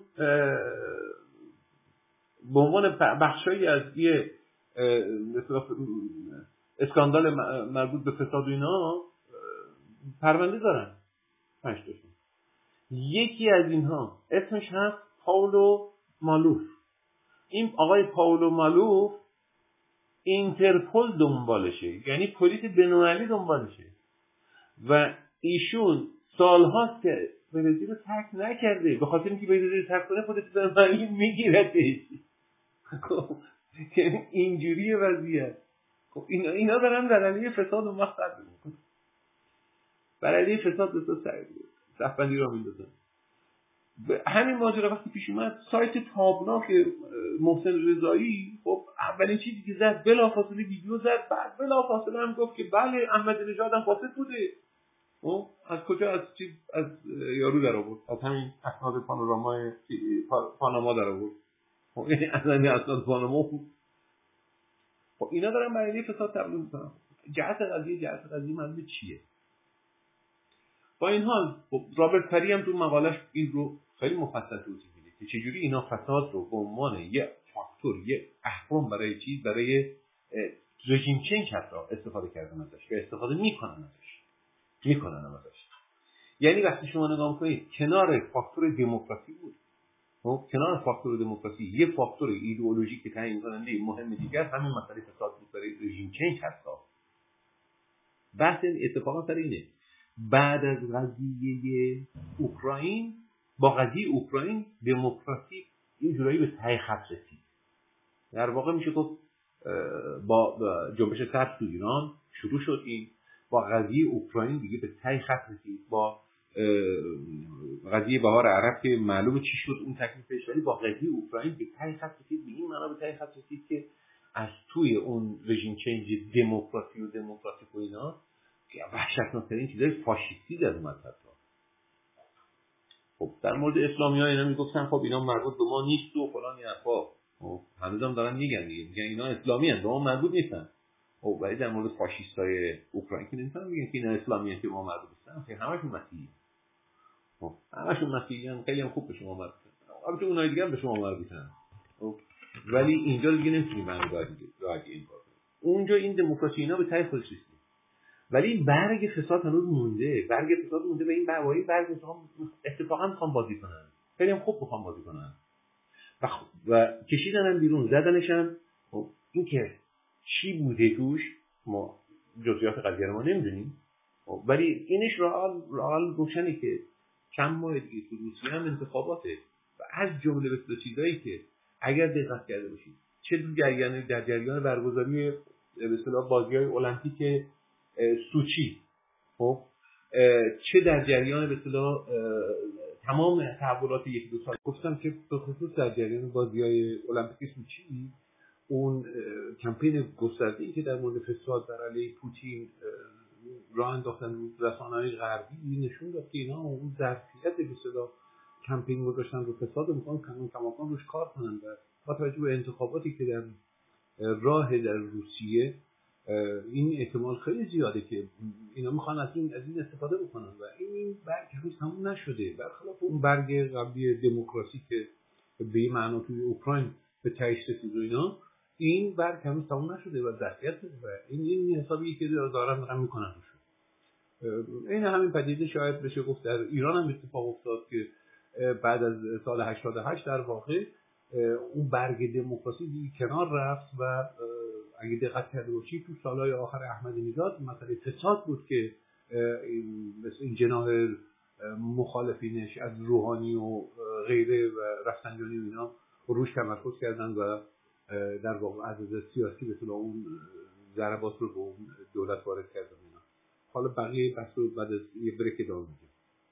به عنوان بخشایی از یه اسکاندال مربوط به فساد و اینا پرونده دارن. 5 تاشون. یکی از اینها اسمش هست پائولو مالوف. این آقای پائولو مالوف اینترپل دنبالشه، یعنی پلیس بین‌المللی دنبالشه و ایشون سالهاست که برزیل رو ترک نکرده، به خاطر اینکه برزیل رو ترک کنه پلیس بین‌المللی میگیرتش. یعنی اینجوریه وضعیت. خب اینا دارن در علیه فساد اون وقت صد میکنن، بر علیه فساد صفبندی را میندازن. همین ماجرا وقتی پیش اومد، سایت تابناک محسن رضایی خب اولین چیزی که زد بلافاصله ویدیو زد، بعد بلافاصله هم گفت که بله احمدی نژاد هم فاسد بوده. از کجا؟ از یارو در آورد، از همین اسناد پاناما در آورد. یعنی از همین اسناد پاناما. خب اینا دارن برای فساد تبلیغ میکنن. جهت قضیه معلومه چیه. با این حال خب رابرت پری هم تو مقالش این رو خیلی مفصل توضیح میده که چجوری اینا فساد رو به عنوان یه فاکتور، یه اهرم برای رژیم چنج حتی استفاده کردن ازش و استفاده میکنن ازش. یعنی وقتی شما نگاه میکنید کنار فاکتور دموکراسی بود، کنار فاکتور دموکراسی یه فاکتور ایدئولوژیک که تعیین کننده مهم دیگر همین مسئله فساد بود برای رژیم چنج حتی. بحث اتفاقا سر اینه، بعد از قضیه اوکراین، با قضیه اوکراین دموکراسی این جورایی به ته خط رسید. در واقع میشه گفت با جنبش سبز تو ایران شروع شد، این با قضیه اوکراین دیگه به ته خط رسید. با قضیه بهار عرب که معلومه چی شد اون تکلیفش، ولی با قضیه اوکراین به ته خط رسید. به این معنا به ته خط رسید که از توی اون رژیم چنج دموکراسی و اینا وحشتناکترین چیزای فاشیستی در اومد. خب در مورد اسلامی‌ها اینا میگفتن خب اینا مربوط به ما نیست و فلان حرفا. خب هنوزم دارن میگن اینا اسلامی هستن، به ما مربوط نیستن. خب ولی در مورد فاشیستای اوکراین که نمیتونن میگن که اینا اسلامی هستن که ما مربوط نیستن، که همشون مسیحی. خب همشون مسیحیان، خیلی هم خوب به شما مربوطن. البته اونای دیگه هم به شما مربوطن. خب ولی اینجا دیگه نمیتونیم من راحتی این کارو. اونجا این دموکراسی اینا به ته خودش رسید. ولی این برگ فساد هنوز مونده. به این برگ اتفاقا میخوام بازی کنن. خیلی هم خوب میخوام بازی کنن. و کشیدنم بیرون، زدنشم. خب این که چی بوده توش ما جزئیات قضیه رو ما نمیدونیم. ولی اینش رئال روشنه که چند ماه دیگه تو روسیه هم انتخاباته و از جمله به چیزایی که اگر دقت کرده باشید چه در جریان برگزاری به اصطلاح بازی‌های المپیک سوچی، خب چه در جریان به اصطلاح تمام تحولات یک دو سال گفتم که به خصوص در جریان بازی‌های المپیک سوچی اون کمپین گسترده‌ای که در مورد فساد در علیه پوتین راه انداختن رسانه‌های غربی نشون داد که اینا اون ظرفیت به اصطلاح کمپین گذاشتن رو فساد می‌خوان کماکان روش کار کنن و با توجه به انتخاباتی که در راه در روسیه این احتمال خیلی زیاده که اینا میخوان از این استفاده بکنن و این برگ هنوز تموم نشده. برخلاف اون برگ قبلی دموکراسی که به این معنا توی اوکراین به تهش رسید و اینا، این برگ هنوز تموم نشده و ظرفیت داره و این حسابی که دارن میکنن روش. این همین پدیده شاید بشه گفت در ایران هم اتفاق افتاد که بعد از سال 88 در واقع اون برگ دموکراسی دیگه کنار رفت و اگه دقت کرده باشید تو سالهای آخر احمدی نژاد مسئله فساد بود که این جناح مخالفینش از روحانی و غیره و رفسنجانی و اینا روش تمرکز کردن و در واقع از سیاسی به اصطلاح اون ضربات رو به اون دولت وارد کردن اینا. حالا بقیه بحث رو بعد از یه بریک ادامه میدیم.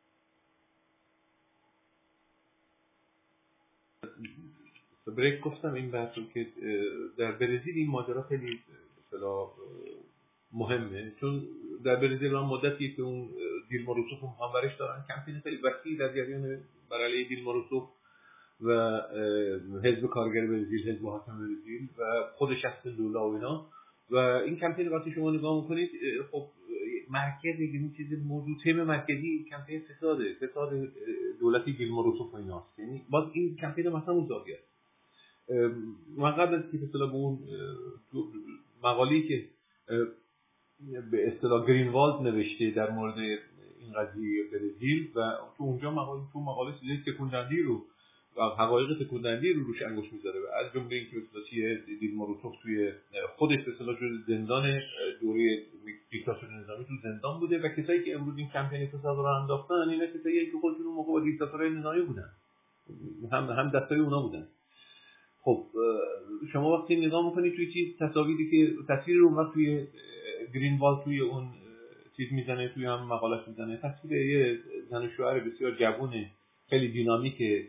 بریک گفتم این بحث رو که در برزیل این ماجرا خیلی اصطلاح مهمه، چون در برزیل هم مدتیه که اون دیلما روسوف رو مخابرش دارن، کمپین خیلی وسیعی در جریان بر علیه دیلما روسوف و حزب کارگر برزیل، حزب حاکم برزیل و خود شخص لولا و اینا. و این کمپین وقتی شما نگاه میکنید خب مرکز این چیز موضوع تم مرکزی کمپین فساد دولتی دیلما روسوف و ایناست. یعنی باز این کمپین مثلا اون زاویه است. من قبل از که به اصطلاح به اون مقاله‌ای که به اصطلاح گرینوالد نوشته در مورد این قضیه برزیل و تو اونجا مقاله چیزی تکوندندی رو و حقایق تکوندندی رو روش انگوش میذاره و از جمله اینکه مثلا دیلما روسوف توی خودش به اصطلاح جزء زندان دوره دیکتاتوری نظامی تو زندان بوده و کسایی که امروز این کمپین فساد رو انداختن اینا کسایی که خودشون اون موقع با دیکتاتورهای نظامی بودن، هم دستای اونا بودن. خب شما وقتی نگاه میکنید توی چیز تصاویری که تصویری رو اون وقت توی گرینوالد توی اون چیز میزنه، توی هم مقالش میزنه، تصویر یه زن و شوهر بسیار جوونه، خیلی دینامیکه،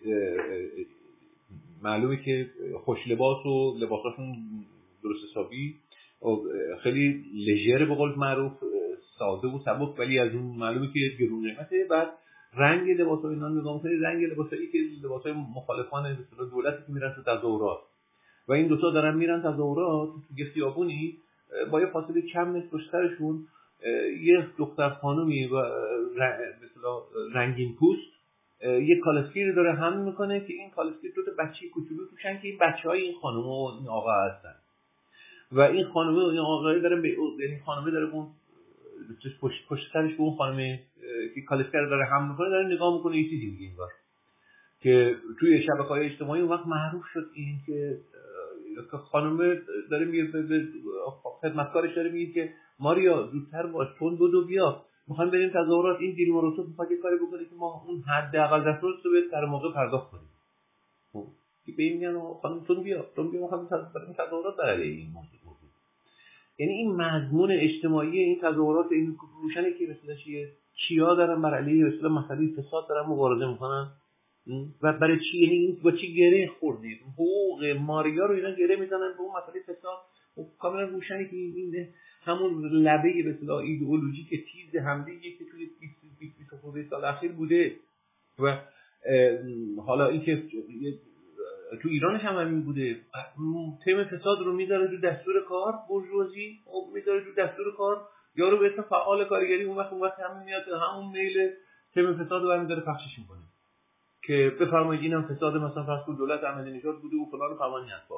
معلومه که خوش لباس و لباساشون درست حسابی خیلی لژر به قول معروف، ساده و سبک، ولی از اون معلومه که گرون قیمته. بعد رنگ لباسای اینا نگاه می‌کنید، رنگ لباسایی که لباسای مخالفان مثلا دولتی که میرن تو تظاهرات و این دوتا دارن میرن تظاهرات تو خیابونی، با یه فاصله کم نصف پشت سرشون یه دختر خانومی و مثلا رنگین پوست یه کالسکه رو داره حمل میکنه که این کالسکه دو تا بچه کوچولو توشن که این بچهای این خانم و این آقا هستن و این خانم و این آقای داره یعنی خانم داره اون پشت سرش به اون خانم که کالسکه رو داره حمل میکنه داره نگاه میکنه، یه چیزی میگه انگار که توی شبکه‌های اجتماعی اون وقت معروف شد این که خانم داره میگه به خدمتکارش داره میگه که ماریا زودتر باش، تون بدو بیا، میخوایم بریم تظاهرات، این دیل ماروتوف میخواد یه کاری بکنه که ما اون حداقل دستورات رو به سر موقع پرداخت کنیم. خب که به این میگن خانم تون بیا میخوایم بریم تظاهرات برای این موضوع. یعنی این مضمون اجتماعی این تظاهرات این روشنه که مثلا چیا دارن بر علیه مثلا مسئله فساد دارن مبارزه میکنن و برای چی، یعنی این با چی گره خوردید حقوق ماریا رو اینا گره میزنن به اون مسئله فساد. و کاملا روشنه که این همون لبه به اصطلاح ایدئولوژی که تیز حمله‌ای که توی 20 سال اخیر بوده و حالا اینکه تو ایرانش هم همین بوده، تم فساد رو میذاره تو دستور کار، بورژوازی میذاره تو دستور کار، یارو به اسم فعال کارگری اون وقت همین میاد همون میل تم فساد رو برمی‌داره پخشش میکنه که بفرمایید اینم فساد مثلا فرض کنید دولت احمدی نژاد بوده و فلان و فلان اسباب.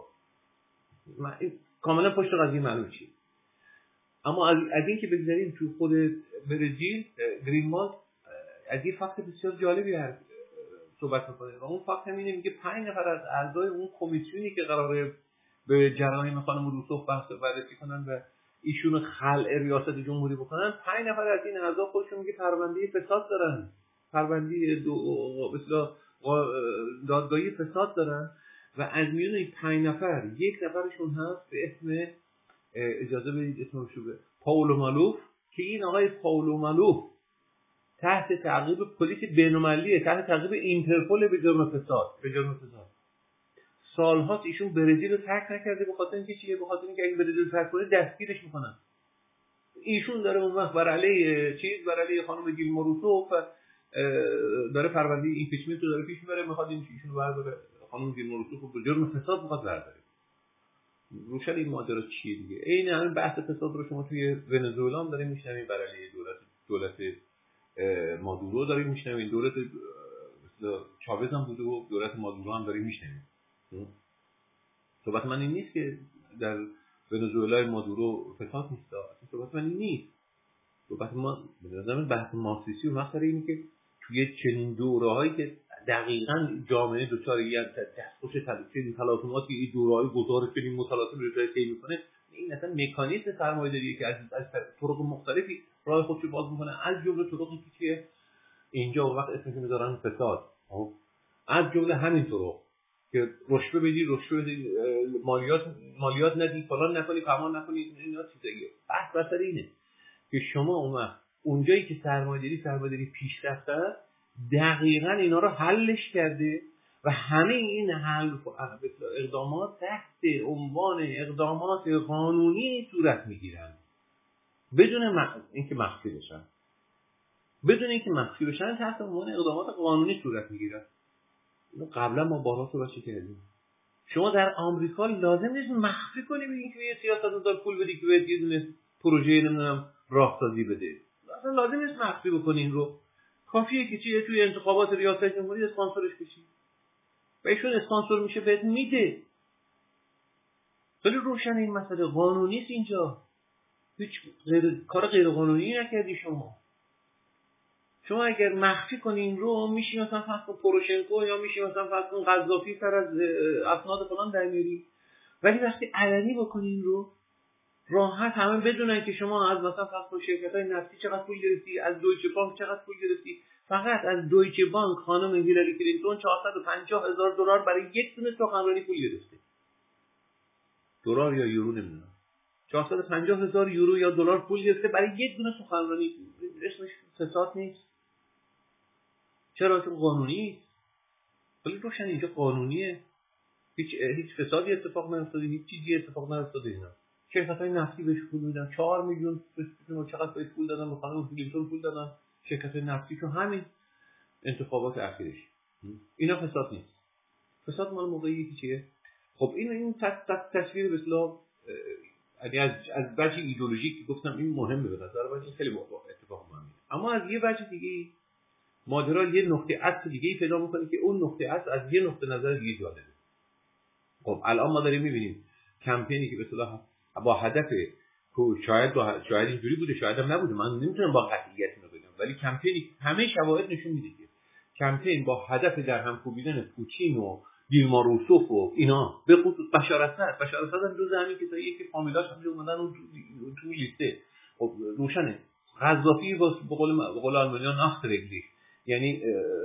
کاملا پشت قضیه معلومه چیه. اما از این که بگذاریم تو خود برزیل گرینوالد از یه فکت بسیار جالبی هست صحبت میکنه و اون فکت هم اینه، میگه 5 نفر از اعضای اون کمیسیونی که قراره به جرایم خانم روسوف بررسی کنن و ایشون خلع ریاست جمهوری بکنن، 5 نفر از این اعضا خودشون میگه پرونده فساد دارن، پرونده مثلا دادگاهی فساد دارن و از میون این 5 نفر یک نفرشون هست به اسم اجازه بدید اسمش رو پائولو مالوف که این آقای پائولو مالوف تحت تعقیب پلیس بین‌المللیه، تحت تعقیب اینترپل به جرم فساد. سال‌هاست ایشون برزیل رو ترک نکرده به خاطر اینکه چیه؟ به خاطر اینکه اگه برزیل رو ترک کنه دستگیرش میکنن. ایشون داره اون وقت بر علیه خانم دیلما روسوف داره پرونده ایمپیچمنت رو داره پیش میبره، میخواد ایشون رو برداره، خانم دیلما روسوف رو به جرم فساد میخواد برداره. روشن این ماجرا چیه دیگه؟ عین همین بحث فساد رو شما توی ونزوئلا هم داریم میشنوید، بر علیه دولت مادورو داریم میشنوید، دولت مثلا چاوز هم بوده و دولت مادورو هم داریم میشنوید. صحبت من این نیست که در ونزوئلا مادورو فساد نیست، صحبت من این نیست. صحبت ما به نظر من بحث مارکسیستی و مقصد اینه که توی چنین دوره‌هایی که دقیقاً جامعه دچار یه دستخوش تلاشی تلاطماتی این دوره‌های گذار چنین متلاطم رو طی می‌کنه، این اصلا مکانیزم سرمایه‌داریه که از طرق مختلفی راه خودش رو باز می‌کنه، از جمله طرقی که اینجا وقت اسمش می‌ذارن فساد، از جمله همین طرق که رشوه بدی مالیات ندی، فلان نکنی، فرمان نکنی، اینا چیزاییه. بحث بر اینه که شما اونجایی که سرمایه‌داری پیشرفته است دقیقاً اینا رو حلش کرده و همه این اقدامات تحت عنوان اقدامات قانونی صورت میگیرن بدون اینکه مخفی بشن، تحت عنوان اقدامات قانونی صورت میگیرن. اینو قبلا ما بارها صحبت کردیم. شما در آمریکا لازم نیست مخفی کنی بگی که یه سیاستمدار پول بدی که بهت یه دونه پروژه نمیدونم راهسازی بده. اصلا لازم نیست مخفی بکنی این رو. کافیه که چیه توی انتخابات ریاست جمهوری اسپانسرش بشی. و ایشون اسپانسر میشه بهت میده. خیلی روشن این مسئله قانونی است اینجا. هیچ کار غیر قانونی نکردی شما. شما اگر مخفی کنین رو میشی مثلا فرض کن پوروشنکو یا میشی مثلا فرض کن قذافی سر از اسناد فلان در میاری، ولی وقتی علنی بکنین رو راحت همه بدونن که شما از مثلا فرض کن شرکت‌های نفتی چقدر پول گرفتی، از دویچه بانک چقدر پول گرفتی. فقط از دویچه بانک خانم هیلاری کلینتون $450,000 برای یک دونه سخنرانی پول گرفته. دلار یا یورو نمیدونم 450,000 یورو یا دلار پول گرفته برای یک دونه سخنرانی. اسمش فساد نیست؟ چرا؟ چون قانونی. ولی روشن اینجا قانونیه، هیچ فسادی اتفاق نیفتاده، هیچ چیزی اتفاق نیفتاده. اینا شرکت‌های نفتی بهش پول میدن، 4 میلیون چقدر بهش پول دادن، به خانم کلینتون پول دادن شرکت‌های نفتی چون همین انتخابات اخیرش. اینا فساد نیست. فساد مال موقعی چیه؟ خب این تصویر به اصطلاح یعنی از وجه ایدئولوژیک که گفتم این مهمه به نظر من، این خیلی اتفاق مهمه. اما از یه وجه دیگه ماجرا یه نقطه عطف دیگه‌ای پیدا می‌کنه که اون نقطه عطف از یه نقطه نظر دیگه جالبه. خب الان ما داریم می‌بینیم کمپینی که به اصطلاح با هدف شاید اینجوری بوده، شاید هم نبوده، من نمیتونم با قطعیت اینو بگم، ولی کمپینی همه شواهد نشون میده که کمپین با هدف در هم کوبیدن پوتین و دیلما روسوف و اینا، به خصوص بشار اسد هم جزء همین کساییه که فامیلاش هم اومدن اون تو لیسته. خب روشنه قذافی به قول آلمانی‌ها ناخترگلی، یعنی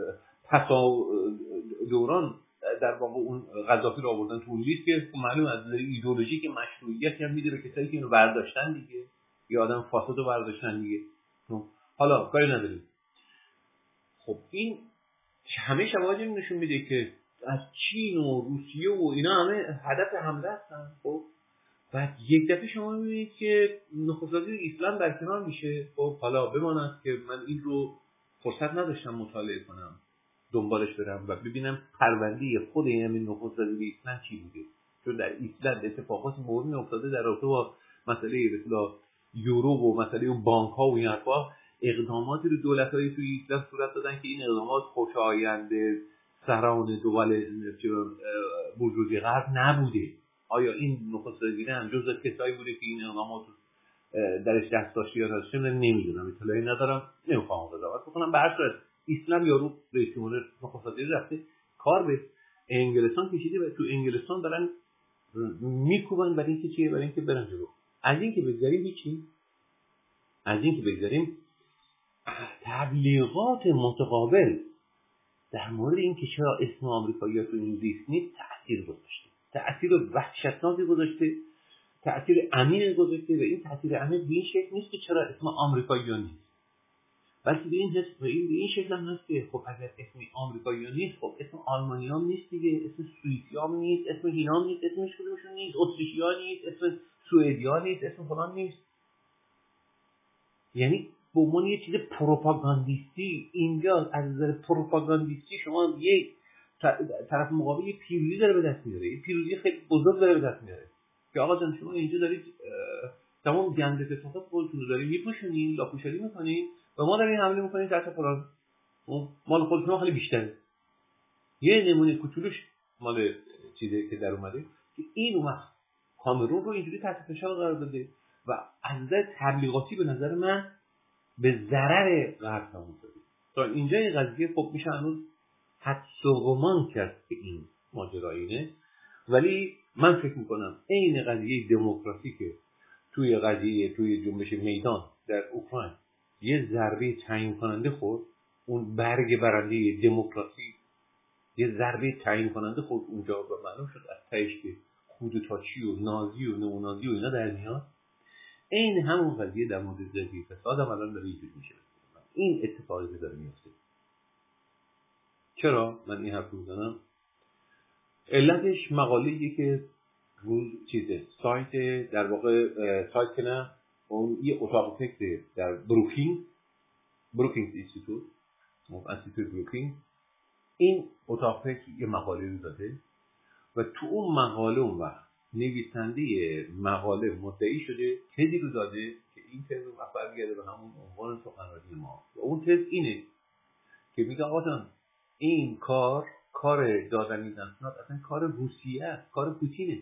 دوران در واقع اون قذافی رو آوردن تو اون لیست که معلوم از ایدئولوژی که مشروعیتی هم میده به کسایی که اینو برداشتن دیگه، یا آدم فاسد رو برداشتن دیگه. حالا کاری نداریم. خب این همه شواهد نشون میده که از چین و روسیه و اینا همه هدف حمله هستن. خب بعد یک دفعه شما میبینید که نخست وزیر ایسلند در کنار میشه. خب حالا بماند که من این رو فرصت نداشتم مطالعه کنم، دنبالش برم و ببینم پرونده خود این نخست وزیر ایسلند چی بوده، چون در ایسلند اتفاقات مهمی افتاده در رابطه با مسئله به اصطلاح یورو و مسئله اون بانک ها و این حرفا. اقداماتی رو دولت‌های توی ایسلند صورت دادن که این اقدامات خوشایند سران دول بورژوازی غرب نبوده. آیا این نخست وزیر هم جزء کسایی بوده که این اقدامات درش دست داشته یا نداشته؟ نمیدونم، اطلاعی ندارم، نمیخوام قضاوت بکنم. به هر صورت ایسلند یارو رئیس جمهور نخست وزیر رفته کار به انگلستان کشیده و تو انگلستان دارن میکوبن برای اینکه چیه؟ برای اینکه برن جلو. از اینکه بگذاریم هیچی، از اینکه بگذاریم تبلیغات متقابل در مورد اینکه چرا اسم آمریکایی‌ها تو این لیست نیست تأثیر گذاشته، تأثیر وحشتناکی گذاشته، تأثیر عمیقی گذاشته. و این تأثیر عمیق به این شکل نیست که چرا اسم آمریکایی‌ها نیست، بلکه به این شکل هم هست که خب اگر اسم آمریکایی‌ها نیست، خب اسم آلمانی‌ها نیست دیگه، اسم سوئیسی‌ها نیست، اسم اینا نیست، اسمش کدومشون نیست، اتریشی‌ها نیست، اسم سوئدی‌ها نیست، اسم فلان نیست. یعنی به عنوان یه چیز پروپاگاندیستی اینجا از نظر پروپاگاندیستی شما یک طرف مقابل یه پیروزی داره به دست میاره، یه پیروزی خیلی بزرگ داره به دست میاره که آقا جان شما اینجا دارید تمام گنده کسافت خودتون رو دارید میپوشونید، لاپوشالی میکنید و ما داریم حمله میکنید تحت فلان، مال خود شما خیلی بیشتره. یه نمونه کوچولوش مال چیزی که در اومده که این اومد کامرون رو اینجوری تحت فشار قرار داده و از نظر تبلیغاتی به نظر من به ضرر غرب تموم شده. تا اینجای قضیه خب میشه هنوز حدس و گمان کرد که این ماجرا اینه، ولی من فکر میکنم عین قضیه دموکراسی که توی جنبش میدان در اوکراین یه ضربه تعیین کننده خورد، اون برگ برنده دموکراسی یه ضربه تعیین کننده خورد اونجا و معلوم شد از تهش که کودتاچی و نازی و نئونازی و اینا در میاد. این همون قضیه در مورد زندگی فساد هم الان داره ایجاد میشه. این اتفاقی که داره میفته. چرا من این حرف میزنم؟ علتش مقاله‌ایه که روز سایت در واقع سایت که نه اون یه اتاق فکر در بروکینگ اینستیتوت بروکینگ، این اتاق فکر یه مقاله رو داده و تو اون مقاله اون وقت نویسنده مقاله مدعی شده تزی رو داده که این تز رو برگرده به همون عنوان سخنرانی ما و اون تز اینه که میگه آقا جان این کار دادن این اسناد اصلا کار روسیه است، کار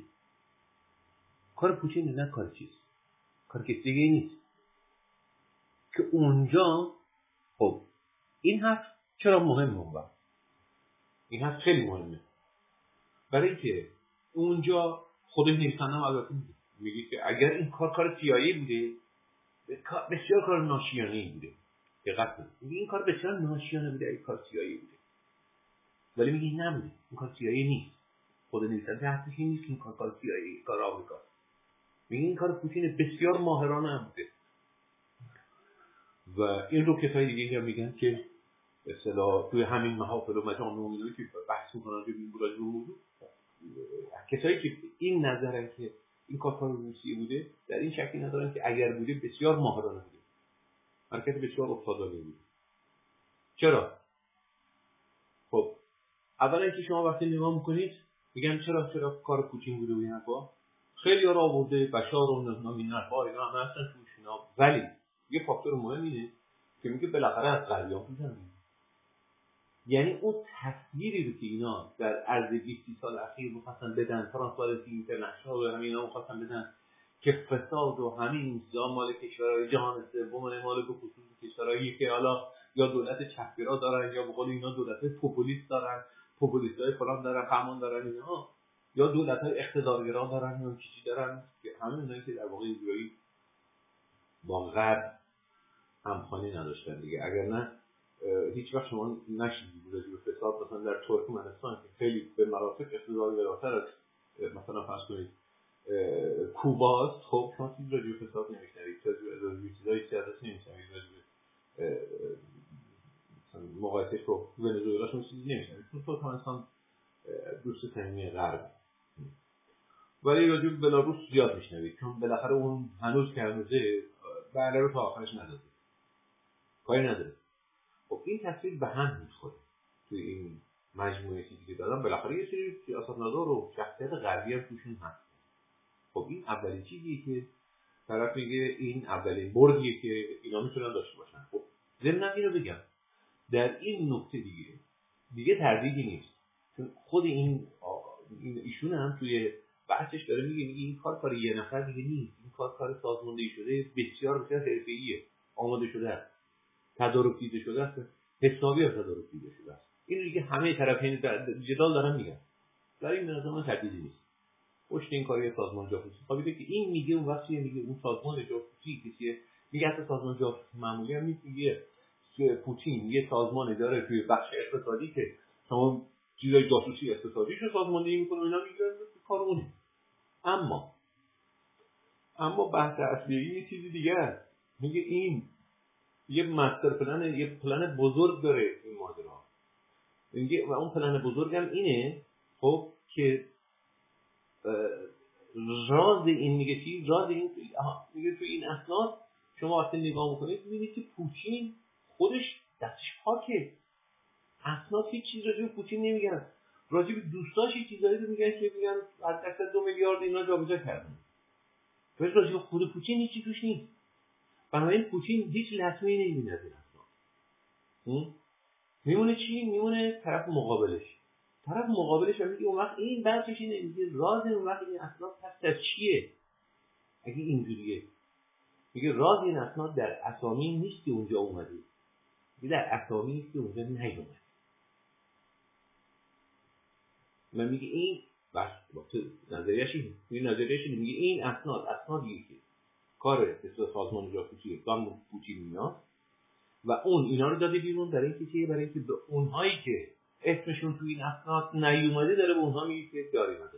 پوتینه، نه کار چیز، کار کسی دیگه نیست که اونجا. خب این حرف چرا مهمه؟ اون وقت این حرف خیلی مهمه برای که اونجا خود نیسان هم البته میگه که اگر این کار سیایی بوده، بسیار کار ناشیانه‌ای بوده. دقت کنید، میگه این کار بسیار ناشیانه بوده، این کار سیایی بوده، ولی میگه نبوده، این کار سیایی نیست. خود نویسنده حرفش این نیست که این کار CIA، کار آمریکاست. میگه این کار پوتین بسیار ماهرانه هم بوده و این رو کسای دیگه هم میگن که به اصطلاح توی همین محافل و مجامع عمومی که بحث میکنن راجع به این موضوع، کسایی که این نظرن که این کار روسیه بوده در این شکی ندارن که اگر بوده بسیار ماهرانه بوده، حرکت بسیار استادانه بوده. چرا؟ خب اولا که شما وقتی نگاه میکنید میگن چرا کار پوتین بوده و این حرفا، خیلی ها را آورده بشار و این حرفا اینا همه هستن توش اینا، ولی یه فاکتور مهم اینه که میگه بالاخره از غربیان بودن. یعنی اون تصویری رو که اینا در عرض 20 سال اخیر می‌خواستن بدن، ترانسپارنسی اینترنشنال و همینا می‌خواستن بدن که فساد و همین مال کشورهای جهان سوم، مال به خصوص کشورهایی که حالا یا دولت چپگرا دارن یا به قول اینا دولت پوپولیست دارن، پوپولیستای فلان دارن، همان دارن اینا، یا دولت‌های اقتدارگرا دارن یا چیزی دارن که همین اونایی که در واقع اینجوری با غرب همخوانی نداشتن دیگه. اگر نه هیچ وقت شما نشیدید راجع به فساد مثلا در ترکمنستان که خیلی به مراتب اقتدارگراتر از مثلا فرض کنید کوباست، خب شما چیزی راجع به فساد نمیشنوید، راجع به چیزای سیاسی نمیشنوید، راجع به مثلا مقایسه با ونزوئلا شما چیزی نمیشنوید، چون ترکمنستان دوست صمیمی غرب. ولی راجع به بلاروس زیاد میشنوید چون بالاخره اون هنوز که هنوزه بله رو تا آخرش نداده، کاری نداره. خب این تصویر به هم میخوره توی این مجموعه چیزی که دادم، بالاخره یه سری سیاستمدار و شخصیت غربی هم توشون هست. خب این اولین چیزیه که طرف میگه این اولین بردیه که اینا میتونن داشته باشن. خب ضمن اینو بگم در این نکته دیگه تردیدی نیست، چون خود این ایشون هم توی بحثش داره میگه این کار یه نفر دیگه نیست، این کار سازماندهی شده، بسیار حرفه‌ایه، آماده شده است، تدارک دیده شده است، حسابی تدارک دیده شده است. این دیگه همه طرفین جدال دارن میگن، در این نظر من تردیدی نیست. پشت این کاری سازمان جاسوسی خوابیده که این میگه اون وقتی میگه اون سازمان جاسوسی کسیه، میگه اصلا سازمان جاسوسی معمولی هم نیست، میگه پوتین یه سازمان داره توی بخش اقتصادی که شما چیزای جاسوسی اقتصادیشو سازماندهی میکنه، اینا میگن کار اونه. اما بحث اصلی یه چیزی دیگه است. میگه این یه مستر پلن، یه پلن بزرگ داره این ماجرا. میگه و اون پلن بزرگ هم اینه خب که راز این میگه چی؟ راز این میگه تو این اسناد شما وقتی نگاه میکنید میبینید که پوتین خودش دستش پاکه. اسناد هیچ چیز راجع به پوتین نمیگن، راجع به دوستاش چیزایی رو میگن که میگن از دست 2 میلیارد اینا جابجا کردن. ولی راجع به خود پوتین هیچی توش نیست. بنابراین پوتین هیچ لطمه‌ای نمی‌بینه از این اسناد. میمونه چی؟ میمونه طرف مقابلش هم میگه اون وقت این بحثش اینه، میگه راز اون وقت این اسناد پس در چیه؟ اگه اینجوریه میگه راز این اسناد در اسامی نیست که اونجا اومده، میگه در اسامی نیست که اونجا نیومده. من میگه این بس نظریه‌اش اینه، میگه این اسنادیه که کار سازمان جاسوسی دان پوتین میاد و اون اینا رو داده بیرون برای اینکه به اونهایی که اسمشون تو این اسناد نیومده داره به اونها میگه که داری نداره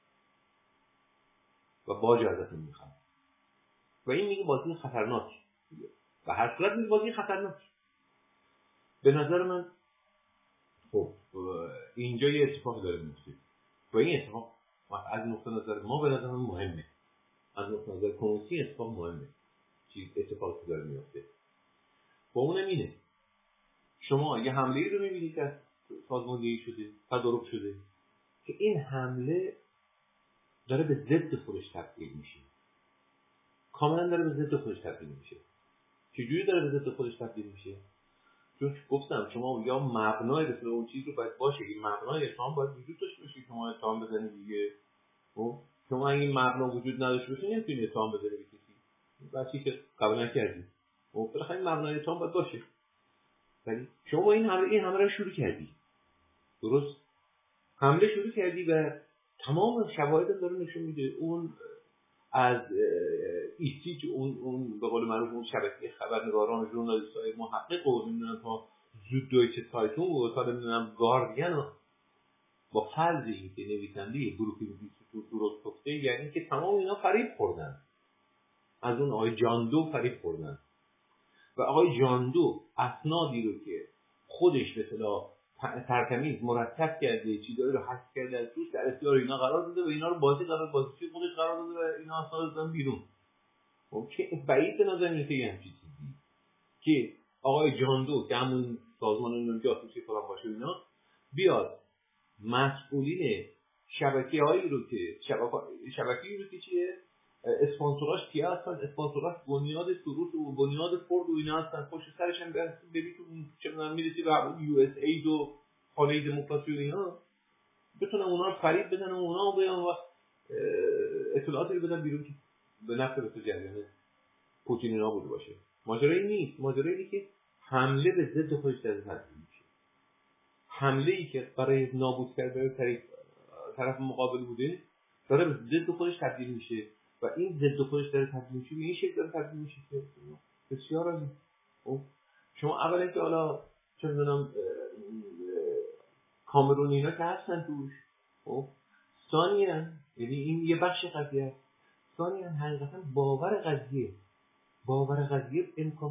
و باج ازتون میخواد. و این میگه بازی خطرناک و هر صورت میگه بازی خطرناک. به نظر من خب اینجا یه اتفاق داره میفته و این اتفاق از نقطه نظر ما به نظر من مهمه، از نقطه نظر کمیسی اتفاق مهمه. چیز اتفاقی داره میفته با اونم اینه شما یه حمله رو میبینید که سازماندهی شده، تدارک شده که این حمله داره به ضد خودش تبدیل میشه، کاملا داره به ضد خودش تبدیل میشه. چجوری داره به ضد خودش تبدیل میشه؟ چون گفتم شما یا مبنای رسول اون چیز رو باید باشه، این مبنای اتهام باید وجود داشته باشه شما اتهام بزنید دیگه. خب شما اگه این مبنا وجود نداشته باشه نمیتونید اتهام بزنید به کسی، بچه‌ای که قبول نکردید. خب بالاخره این مبنای اتهام باید باشه. ولی شما این حمله رو شروع کردی، درست؟ حمله شروع کردی و تمام شواهد داره نشون میده اون از ایسی که اون به قول معروف اون شبکه خبرنگاران و ژورنالیست‌های محقق و نمیدونم تا زود دویچه سایتون و تا نمیدونم گاردین با فرض اینکه نویسنده بروکلین 22 درست گفته، یعنی که تمام اینا فریب خوردن، از اون آقای جان دو فریب خوردن و آقای جان دو اسنادی رو که خودش به اصطلاح ترتمیز مرتب کرده، چیزایی رو حذف کرده از توش، در اختیار اینا قرار داده و اینا رو بازیچی خودش قرار داده و اینا اسناد دادن بیرون. خب که بعید به نظر میاد که همین چیزی که آقای جان دو که همون سازمان جاسوسی فلان باشه اینا بیاد مسئولین شبکه‌هایی رو که شبکه‌ای رو که چیه اسپانسوراش کیا هستن، اسپانسوراش بنیاد سروش و بنیاد فورد و اینا هستن، پشت سرش هم ببین تو چه می‌دونم میرسی به یو اس اید و خانه دموکراسی و اینا، بتونن اونا رو فریب بدن و اونا بیان و اطلاعاتی رو بدن بیرون که به نفع به جریان پوتین اینا بوده باشه. ماجرایی نیست، ماجرایی که حمله به ضد خودش در تبدیل میشه، حمله ای که برای نابود کردن طرف مقابل بوده داره به ضد خودش تبدیل میشه و این ضد خودش داره تبدیل میشه به این شکل داره تبدیل میشه که بسیار عالی. شما اولا که حالا چه میدونم کامرون اینا که هستن توش، ثانیاً یعنی این یه بخش قضیه است، ثانیاً حقیقتا باور قضیه امکان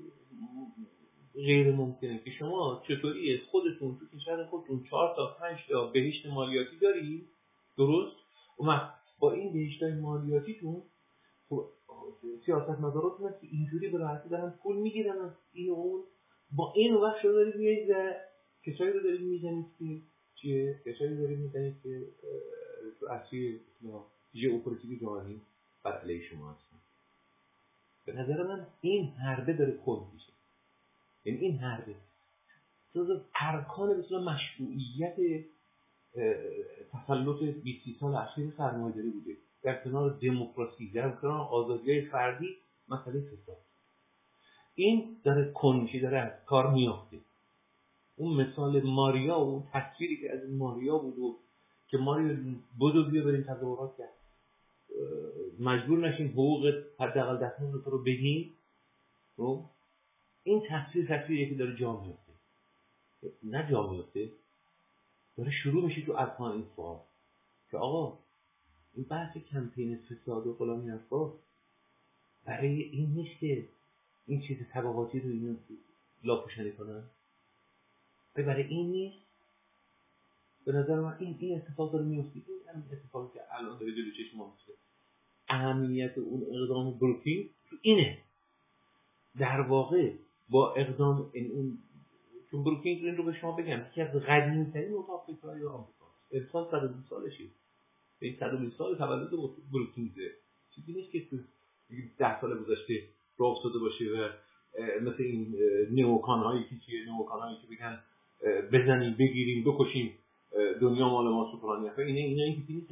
غیر ممکنه که شما چطوری خودتون تو کشور خودتون 4 تا 5 تا بهشت مالیاتی دارید، درست؟ و با این بهشت‌های مالیاتیتون سیاستمداراتون که اینجوری به راحتی دارن پول میگیرن از این و اون، با این وقت شما دارید میایید و کسایی رو دارید میزنید که چیه؟ کسایی دارید میزنید که تو اصلی ژئوپلیتیک جهانی بر علیه شما هستن. به نظر من این حربه داره کند میشه، یعنی این حربه جزو ارکان بسیار مشروعیت تسلط 20 سال اخیر سرمایه‌داری بوده، در کنار دموکراسی، در کنار آزادی‌های فردی، مسئله فساد. این داره کند میشه، داره از کار میافته. اون مثال ماریا و اون تصویری که از ماریا بود و که ماریا بدو بیا بریم تظاهرات کرد، مجبور نشیم حقوق حداقل دستمزد رو بگیم، این تصویریه که داره جا میفته، نه جا میفته، داره شروع میشه تو اذهان این سوال که آقا این بحث کمپین فساد و فلان حرفا برای این نیست که این چیز طبقاتی رو اینو لاپوشانی کنن، برای این نیست. به نظر من این اتفاق داره میفته، این اتفاقی که الان داره جلوی چشم ما میفته. اهمیت اون اقدام بروکینگ تو اینه، در واقع با اقدام اون چون بروکینگ این رو به شما بگم یکی از قدیمی‌ترین اتاق‌های آمریکاست، امسال 120 سالشه، این 120 سال تولد بروکینگه، چیزی نیست که تو 10 سال گذشته راه افتاده باشه و مثل این نئوکان‌هایی که بگن بزنیم بگیریم بکشیم دنیا مال ما سوپرانی ها، اینا این چیزی نیست،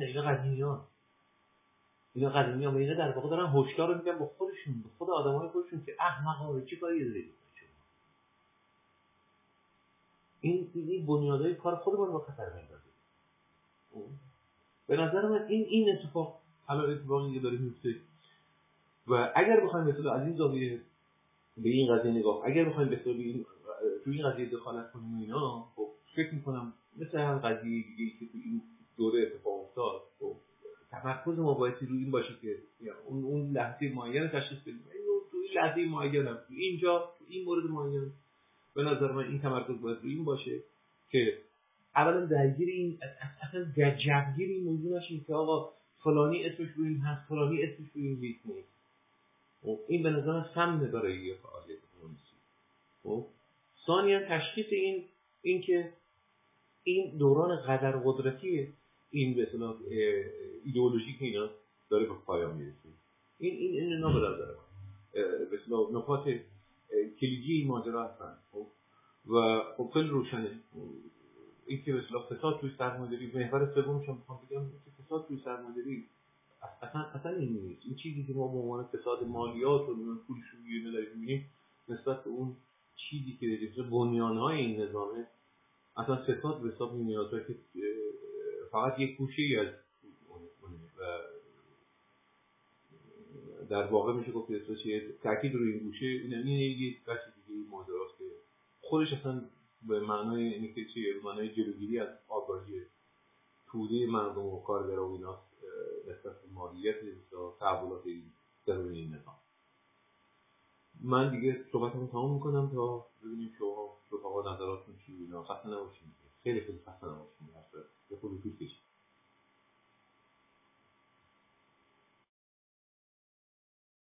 اینا قدیمیان و اینا در واقع دارن هشدار رو میدن به خودشون، به خود آدمای خودشون که احمقا چی کاری دارید این بنیادهای کار خودمون رو خطر میندازه. به نظر من این اتفاق اتفاقی که داره میفته و اگر بخوایم مثلا از این زاویه به این قضیه نگاه، اگر بخوایم مثلا تو این قضیه دخالت کنیم اینا، خب فکر میکنم مثل هر قضیه دیگه‌ای که تو این دوره اتفاق افتاد، خب تمرکز ما باید روی این باشه که اون لحظه معین تشخیص بدیم، تو این لحظه معین، تو اینجا، تو این مورد معین، به نظر من این تمرکز باید روی این باشه که اولا درگیر این اصلا جوگیر این موضوع نشیم که آقا فلانی اسمش روی این هست، فلانی اسمش روی این لیست نیست. این به نظر من سمنه برای یه فعالیت کمونیستی. ثانیاً تشخیص این که این دوران قدر قدرتی این به اصطلاح ایدئولوژی که اینا داره به پایان میرسه، این اینا به نظر من به اصطلاح نکات کلیدی این ماجرا هستن و خب خیلی روشنه این که به اصطلاح فساد توی سرمایه‌داری، محور سومش هم میخوام بگم که فساد توی سرمایه‌داری اصلا این نیست. این چیزی که ما به عنوان فساد مالیات و پولشویی اینا داریم می‌بینیم نسبت به اون چیزی که در بنیان‌های این نظامه اصلا فساد به حساب نمیاد که فقط یک گوشه‌ای از و در واقع میشه گفت که تاکید روی این گوشه اینه یه بخش دیگه ماجراست که خودش اصلا به معنای اینکه چیه، به معنای جلوگیری از آگاهی توده مردم و کارگرا و اینا نسبت به ماهیت تحولات درون این نظام. من دیگه صحبتمو تمام میکنم تا ببینیم شما رفقا نظراتتون چی اینا. خسته نباشید. خیلی خسته نباشید. به خودتون